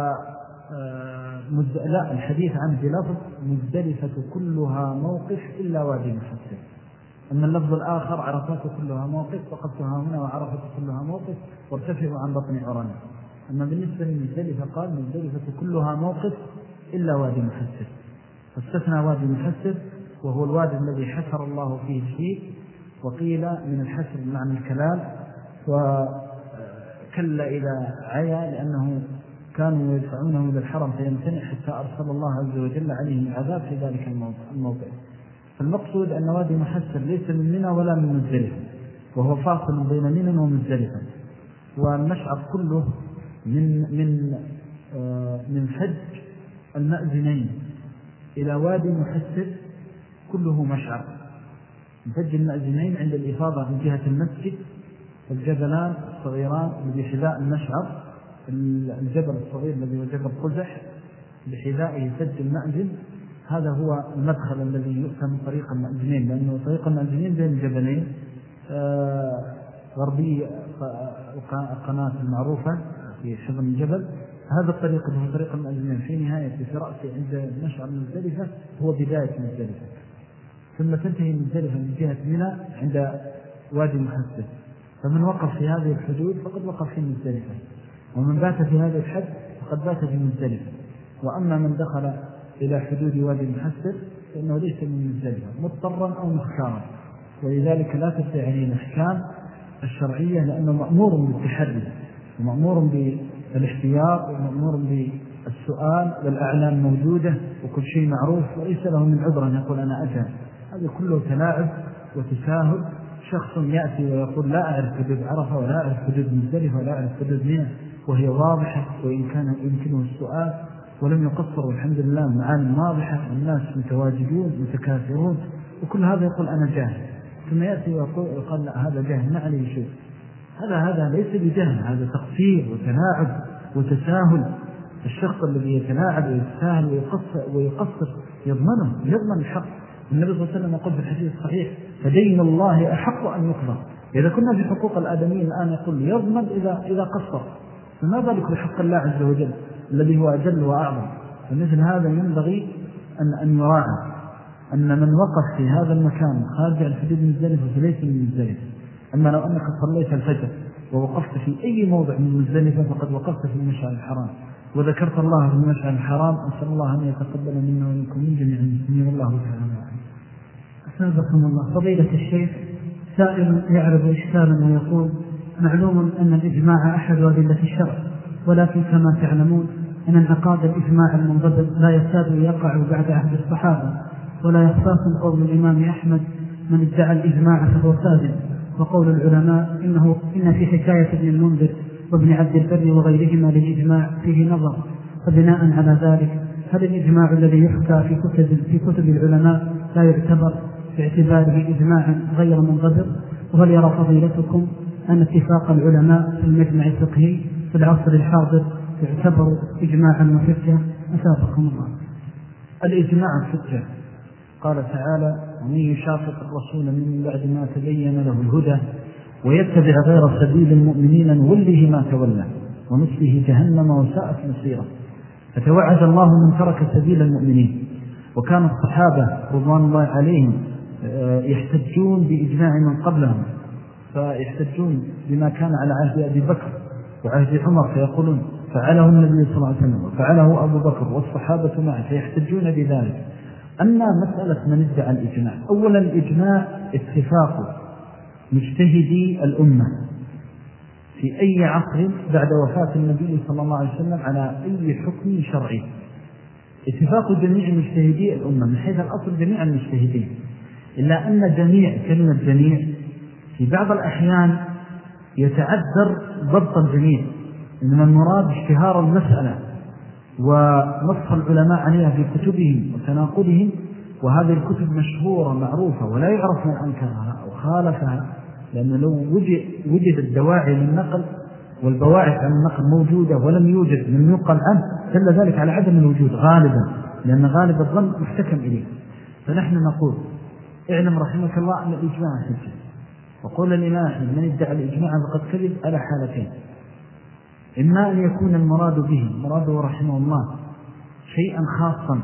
لا، الحديث عن بلفظ مزدلفة كلها موقف إلا وادي محسر. أما اللفظ الآخر: عرفات كلها موقف، وقفتها هنا وعرفات كلها موقف، وارتفعوا عن بطن عرنة. أما بالنسبة لمزدلفة قال: مزدلفة كلها موقف إلا وادي محسر، فاستثنى وادي محسر، وهو الوادي الذي حسر الله فيه الشيء، وقيل من الحسر بمعنى الكلال، وكل إذا عيا لأنه كانوا يدفعونه إلى الحرم فيمتنع حتى أرسل الله عز وجل عليهم العذاب في ذلك الموضع. فالمقصود أن وادي محسر ليس من منى ولا من مزدلفة، وهو فاصل بين منى ومزدلفة، والمشعر كله من من من فج المأذنين إلى وادي محسر كله مشعر. من فج المأذنين عند الإفاضة من جهة المسجد، الجبلان الصغيران بحذاء المشعر، الجبل الصغير الذي هو جبل قزح بحذائه فج المأذن، هذا هو المدخل الذي يؤتى من طريق المأذنين، لأنه طريق المأذنين بين الجبلين آه غربي القناة المعروفة في حضن الجبل. هذا الطريق اللي هو طريق المأذنين في نهاية في رأسه عند مشعر مزدلفة هو بداية مزدلفة، ثم تنتهي مزدلفة من جهة منى عند وادي محسر. فمن وقف في هذه الحدود فقد وقف في مزدلفة، ومن بات في هذا الحد فقد بات في مزدلفة. وأما من دخل إلى حدود وادي محسر فإنه ليس من مزدلفة مضطرا أو مختارا، ولذلك لا تبدأ عليه الأحكام الشرعية، لأنه مأمور بالتحري ومأمور بالاحتياط ومأمور بالسؤال، والأعلام موجودة وكل شيء معروف، وليس له من عذر أن يقول أنا أجهل. هذا كله تلاعب وتساهل. شخص يأتي ويقول لا أعرف حدود عرفة ولا أعرف حدود مزدلفة ولا أعرف حدود منى، وهي واضحة وإن كان يمكنه السؤال، ولم يقصر والحمد لله معالم واضحة، والناس متواجدون متكاثرون، وكل هذا يقول أنا جاهل، ثم يأتي ويقول لا هذا جاهل ما عليه شيء. هذا هذا ليس بجهل، هذا تقصير وتلاعب وتساهل. الشخص الذي يتلاعب ويتساهل ويقصر, ويقصر يضمنه يضمن الحق. النبي صلى الله عليه وسلم يقول في الحديث الصحيح فدين الله أحق أن يقضى. إذا كنا في حقوق الآدميين الآن يقول يضمن إذا, إذا قصر، فما بالك بحق الله عز وجل الذي هو أجل وأعظم. فمثل هذا ينبغي أن, أن يراعى أن من وقف في هذا المكان خارج الحدود المزدلفة فليس من مزدلفة. أما لو أنك صليت الفجر ووقفت في أي موضع من مزدلفة فقد وقفت في المشعر الحرام وذكرت الله في المشعر الحرام. أسأل الله أن يتقبل منا ومنكم من جميع المسلمين والله تعالى. أسابقكم الله. فضيلة الشيخ، سائل يعرض إشكالا ويقول معلوم أن الإجماع أحد أدلة الشرع، ولكن كما تعلمون أن انعقاد الإجماع المنضبط لا يكاد يقع بعد عهد الصحابة، ولا يخفاكم قول الإمام أحمد من ادعى الإجماع فهو كاذب، وقول العلماء إنه إن في حكاية ابن المنذر وابن عبد البر وغيرهما للإجماع فيه نظر. فبناء على ذلك هل الإجماع الذي يحكى في كتب, في كتب العلماء لا يعتبر باعتباره إجماعا غير منضبط؟ وهل يرى فضيلتكم أن اتفاق العلماء في المجمع الفقهي في العصر الحاضر يعتبر إجماعا وحجة؟ أسابقكم الله. الإجماع حجة. قال تعالى ومن يشاقق الرسول من بعد ما تبين له الهدى ويتبع غير سبيل المؤمنين نوله ما تولى ونصله جهنم وساءت مصيره. فتوعد الله من ترك سبيل المؤمنين. وكان الصحابة رضوان الله عليهم يحتجون بإجماع من قبلهم، فيحتجون بما كان على عهد أبي بكر وعهد عمر فيقولون فعله النبي صلى الله عليه وسلم وفعله أبو بكر والصحابة معه، فيحتجون بذلك. أما مسألة من ادعى الإجماع، أولا الإجماع اتفاق مجتهدي الأمة في أي عصر بعد وفاة النبي صلى الله عليه وسلم على أي حكم شرعي. اتفاق جميع مجتهدي الأمة من حيث الأصل جميع المجتهدين، إلا أن جميع كلمة جميع في بعض الأحيان يتعذر ضبط الجميع، إنما المراد اشتهار المسألة ونص العلماء عليها في كتبهم وتناقضهم، وهذه الكتب مشهورة معروفة ولا يعرف من أنكرها أو خالفها، لأنه لو وجد, وجد الدواعي للنقل والبواعث عن النقل موجودة ولم يوجد من يقل عنه دل ذلك على عدم الوجود غالبا، لأن غالب الظن محتكم إليه. فنحن نقول اعلم رحمك الله أن الإجماع حجة. وقول الإمام من ادعى الإجماع فقد كذب على حالتين: إما أن يكون المراد به مراده رحمه الله شيئا خاصا،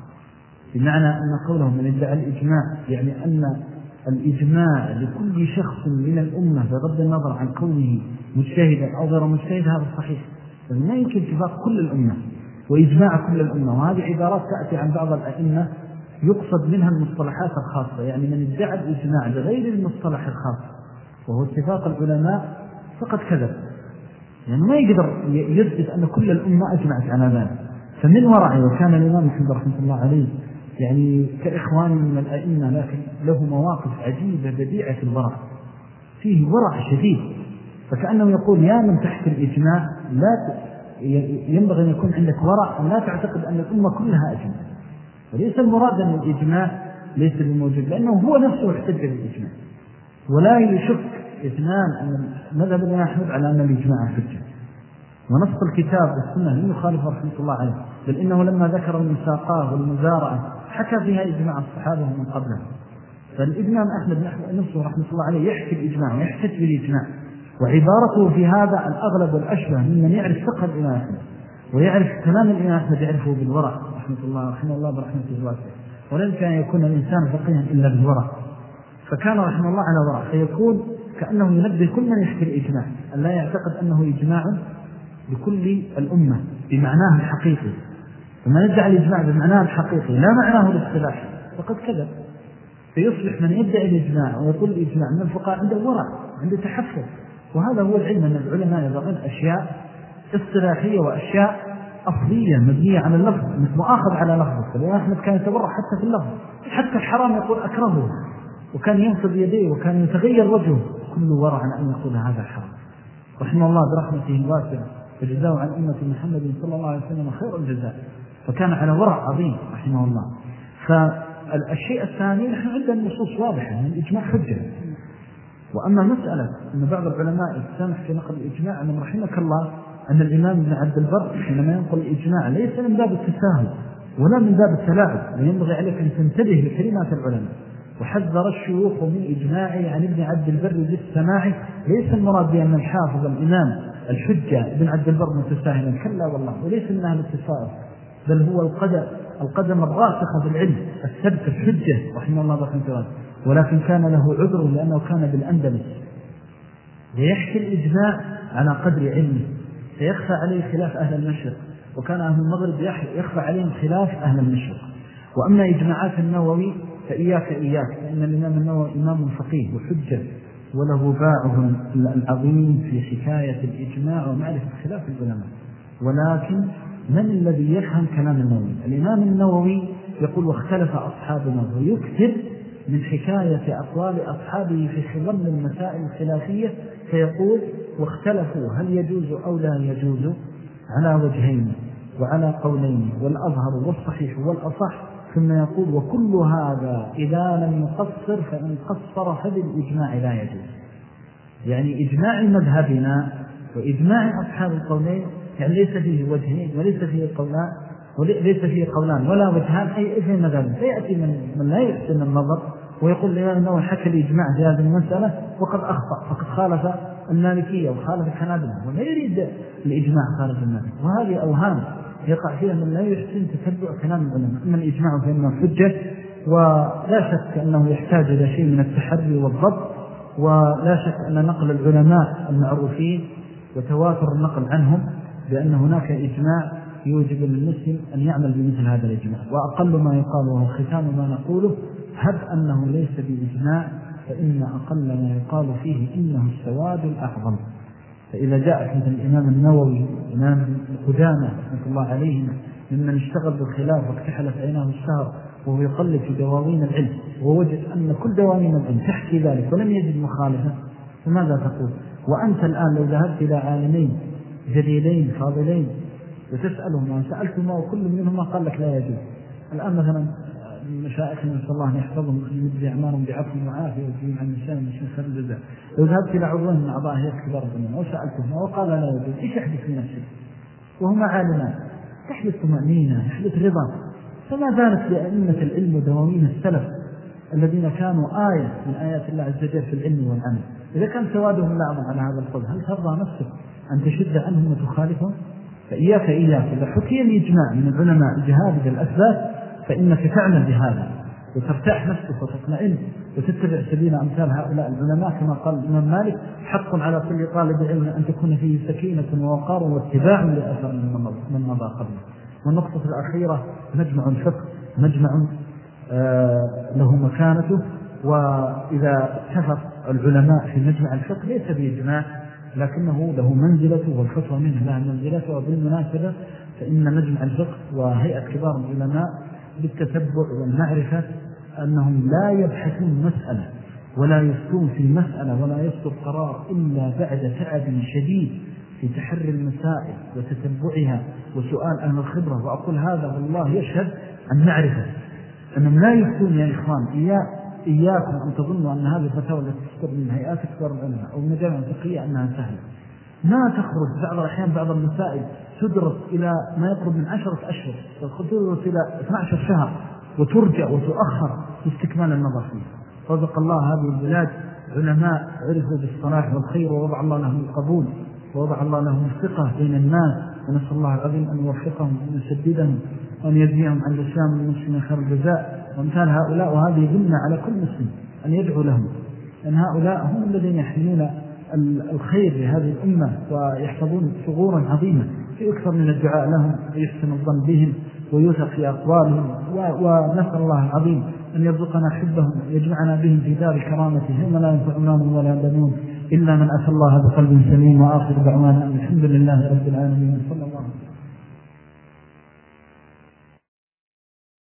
بمعنى أن قوله من ادعى الإجماع يعني أن الإجماع لكل شخص من الأمة بغض النظر عن كونه مجتهدا أو غير مجتهد، هذا صحيح، ما يمكن اتفاق كل الأمة وإجماع كل الأمة. وهذه عبارات تأتي عن بعض الأئمة يقصد منها المصطلحات الخاصة، يعني من ادعى الإجماع بغير المصطلح الخاص وهو اتفاق العلماء فقد كذب، يعني ما يقدر يثبت أن كل الأمة أجمعت على ذلك. فمن ورعه، وكان الإمام أحمد رحمه الله عليه يعني كإخوان من الأئمة، لكن له مواقف عجيبة بديعة الورع، فيه ورع شديد، فكأنه يقول يا من تحت الإجماع لا ينبغي أن يكون عندك ورع أن لا تعتقد أن الأمة كلها أجمع. وليس المراد أن الإجماع ليس بموجود، لأنه هو نفسه احتج بالإجماع، ولا يشك اثنان أن مذهب الإمام أحمد على أن الإجماع حجة، ونص الكتاب والسنة لم يخالف رحمة الله عليه، بل إنه لما ذكر المساقات والمزارعة حكى فيها إجماع الصحابة من قبله. فالإمام أحمد نفسه رحمة الله عليه يحكي الإجماع، يحتج بالإجماع، وعبارته في هذا الأغلب والأشبه ممن يعرف فقه الإمام أحمد ويعرف كلام الإمام أحمد يعرفه بالورع رحمة الله رحمه الله برحمته الواسعة. ولن كان يكون الإنسان فقيها إلا بالورع، فكان رحمه الله على ورع، فيكون كأنه ينبه كل من يحكي الإجماع أن لا يعتقد أنه إجماع لكل الأمة بمعناه الحقيقي. فما ندعي الإجماع بمعناه الحقيقي لا معناه الاصطلاحي فقد كذب. فيصبح من يدعي الإجماع ويقول الإجماع من الفقهاء عنده ورع، عنده تحفظ، وهذا هو العلم، أن العلماء يضعون أشياء اصطلاحية وأشياء أصلية مبنية على اللفظ، مثل مؤاخذ على لفظه. فالإمام أحمد كان يتورع حتى في اللفظ، حتى الحرام يقول أكرهه، وكان ينصب يديه، وكان يتغير وجهه، كل ورع عن أن يقول هذا حرام رحمه الله برحمته الواسعة، فجزاه عن أمة محمد صلى الله عليه وسلم خير الجزاء. فكان على ورع عظيم رحمه الله. الشيء الثاني نحن عندنا نصوص واضحة من الإجماع حجة. وأما مسألة أن بعض العلماء يسامح في نقل الإجماع أن رحمك الله أن الإمام ابن عبد البر حينما ينقل الإجماع ليس من باب التساهل ولا من باب التلاعب، وينبغي عليك أن تنتبه لكلمات العلماء. وحذر الشيوخ من إجماعي عن ابن عبد البر بالسماع، ليس المراد بأن الحافظ الإمام الحجة ابن عبد البر متساهلا، كلا والله، وليس من أهل التساهل، بل هو القدم القدم الراسخة بالعلم الثبت الحجة رحمه الله بخمسة، ولكن كان له عذر لأنه كان بالأندلس ويحكي الإجماع على قدر علمه، فيخفى عليه خلاف أهل المشرق، وكان أهل المغرب يخفى عليهم خلاف أهل المشرق. وأما إجماعات النووي فإياك إياك، فإن الإمام النووي إمام فقيه وحجة وله باعه العظيم في حكاية الإجماع ومعرفة خلاف العلماء. ولكن من الذي يفهم كلام النووي؟ الإمام النووي يقول واختلف أصحابنا، ويكثر من حكاية أقوال أصحابه في خضم المسائل الخلافية، فيقول واختلفوا هل يجوز أو لا يجوز على وجهين وعلى قولين، والأظهر والصحيح والأصح، ثم يقول وكل هذا إذا لم يقصر فإن قصر فبالإجماع لا يجوز. يعني إجماع مذهبنا وإجماع أصحاب القولين يعني ليس فيه وجهين وليس فيه قولان وليس فيه قولان ولا وجهان، أي إذن مذهب. فيأتي من, من لا يحسن النظر ويقول لنا أنه حكى الإجماع في هذه المسألة وقد أخطأ، فقد خالف المالكية وخالف الحنابلة، وما يريد الإجماع خالف المالكية. وهذه أوهام يقع فيها من لا يحسن تتبع كلام العلماء. أما الإجماع فإنه حجة، ولا شك أنه يحتاج إلى شيء من التحري والضبط، ولا شك أن نقل العلماء المعروفين وتواتر النقل عنهم بأن هناك إجماع يوجب للمسلم أن يعمل بمثل هذا الإجماع. وأقل ما يقال وهو ختام ما نقوله هب أنه ليس بإجماع، فإن أقل ما يقال فيه إنه السواد الأعظم. فإذا جاءت مثل الإمام النووي الإمام القدامى رحمة الله عليهم ممن اشتغل بالخلاف واكتحلت عيناه الشهر وهو يقلب في دواوين العلم ووجد أن كل دواوين العلم تحكي ذلك ولم يجد مخالفة، فماذا تقول؟ وأنت الآن لو ذهبت إلى عالمين جليلين فاضلين وتسألهم ما سألتما وكل منهما قال لك لا يجوز. الآن مثلا مشايخنا نسأل الله أن يحفظهم ويجزي أعمالهم بعفو وعافية ويجزيهم عن النساء من شيخ الجزاء، لو ذهبت إلى عضوين من أعضاء هيئة كبار العلماء وسألتهما وقال لا يجوز، إيش يحدث من الشيء؟ وهما عالمان، تحدث طمأنينة، يحدث رضا. فما بالك بأئمة العلم ودواوين السلف الذين كانوا آية من آيات الله عز وجل في العلم والعمل؟ إذا كان سوادهم الأعظم على هذا القول، هل ترضى نفسك أن تشد عنهم وتخالفهم؟ فإياك إياك إذا حكي الإجماع من العلماء بهذه الأسباب فإنك تعمل بهذا وترتاح نفسك وتطمئن وتتبع سبيل أمثال هؤلاء العلماء، كما قال الإمام مالك حق على كل طالب علم أن تكون فيه سكينة ووقار واتباع لأثر من مضى قبله. والنقطة الأخيرة مجمع الفقه مجمع آه له مكانته، وإذا اتفق العلماء في مجمع الفقه ليس بإجماع لكنه له منزلته والفتوى منه لها منزلته. وبالمناسبة فإن مجمع الفقه وهيئة كبار العلماء بالتتبع والمعرفة أنهم لا يبحثون مسألة ولا يفتون في المسألة ولا يصدر قرار إلا بعد تعب شديد في تحري المسائل وتتبعها وسؤال أهل الخبرة. وأقول هذا والله يشهد عن معرفة أنهم لا يفتون يا إخوان. إياكم أن تظنوا أن هذه الفتاوى التي تصدر من هيئات كبار العلماء أو من الجامعة الفقهية أنها سهلة. ما تخرج بعض الأحيان بعض المسائل تدرس إلى ما يقرب من عشرة أشهر، تدرس إلى اثني عشر شهر وترجع وتؤخر في استكمال النظر فيه. رزق الله هذه البلاد علماء عرفوا بالصلاح والخير ووضع الله لهم القبول ووضع الله لهم الثقة بين الناس، ونسأل الله العظيم أن يوفقهم وأن يسددهم وأن يجزيهم عن الإسلام والمسلمين خير الجزاء. وامثال هؤلاء وهذه ذمة على كل مسلم أن يدعو لهم، لأن هؤلاء هم الذين يحملون الخير لهذه الأمة ويحفظون ثغورا عظيمة. في أكثر من الدعاء لهم ويحسن الظن بهم ويوثق في أقوالهم، ونسأل الله العظيم أن يرزقنا حبهم ويجمعنا بهم في دار كرامته يوم لا ينفع مال ولا بنون إلا من أتى الله بقلب سليم. وآخر دعوانا الحمد لله رب العالمين صلى الله عليه وسلم.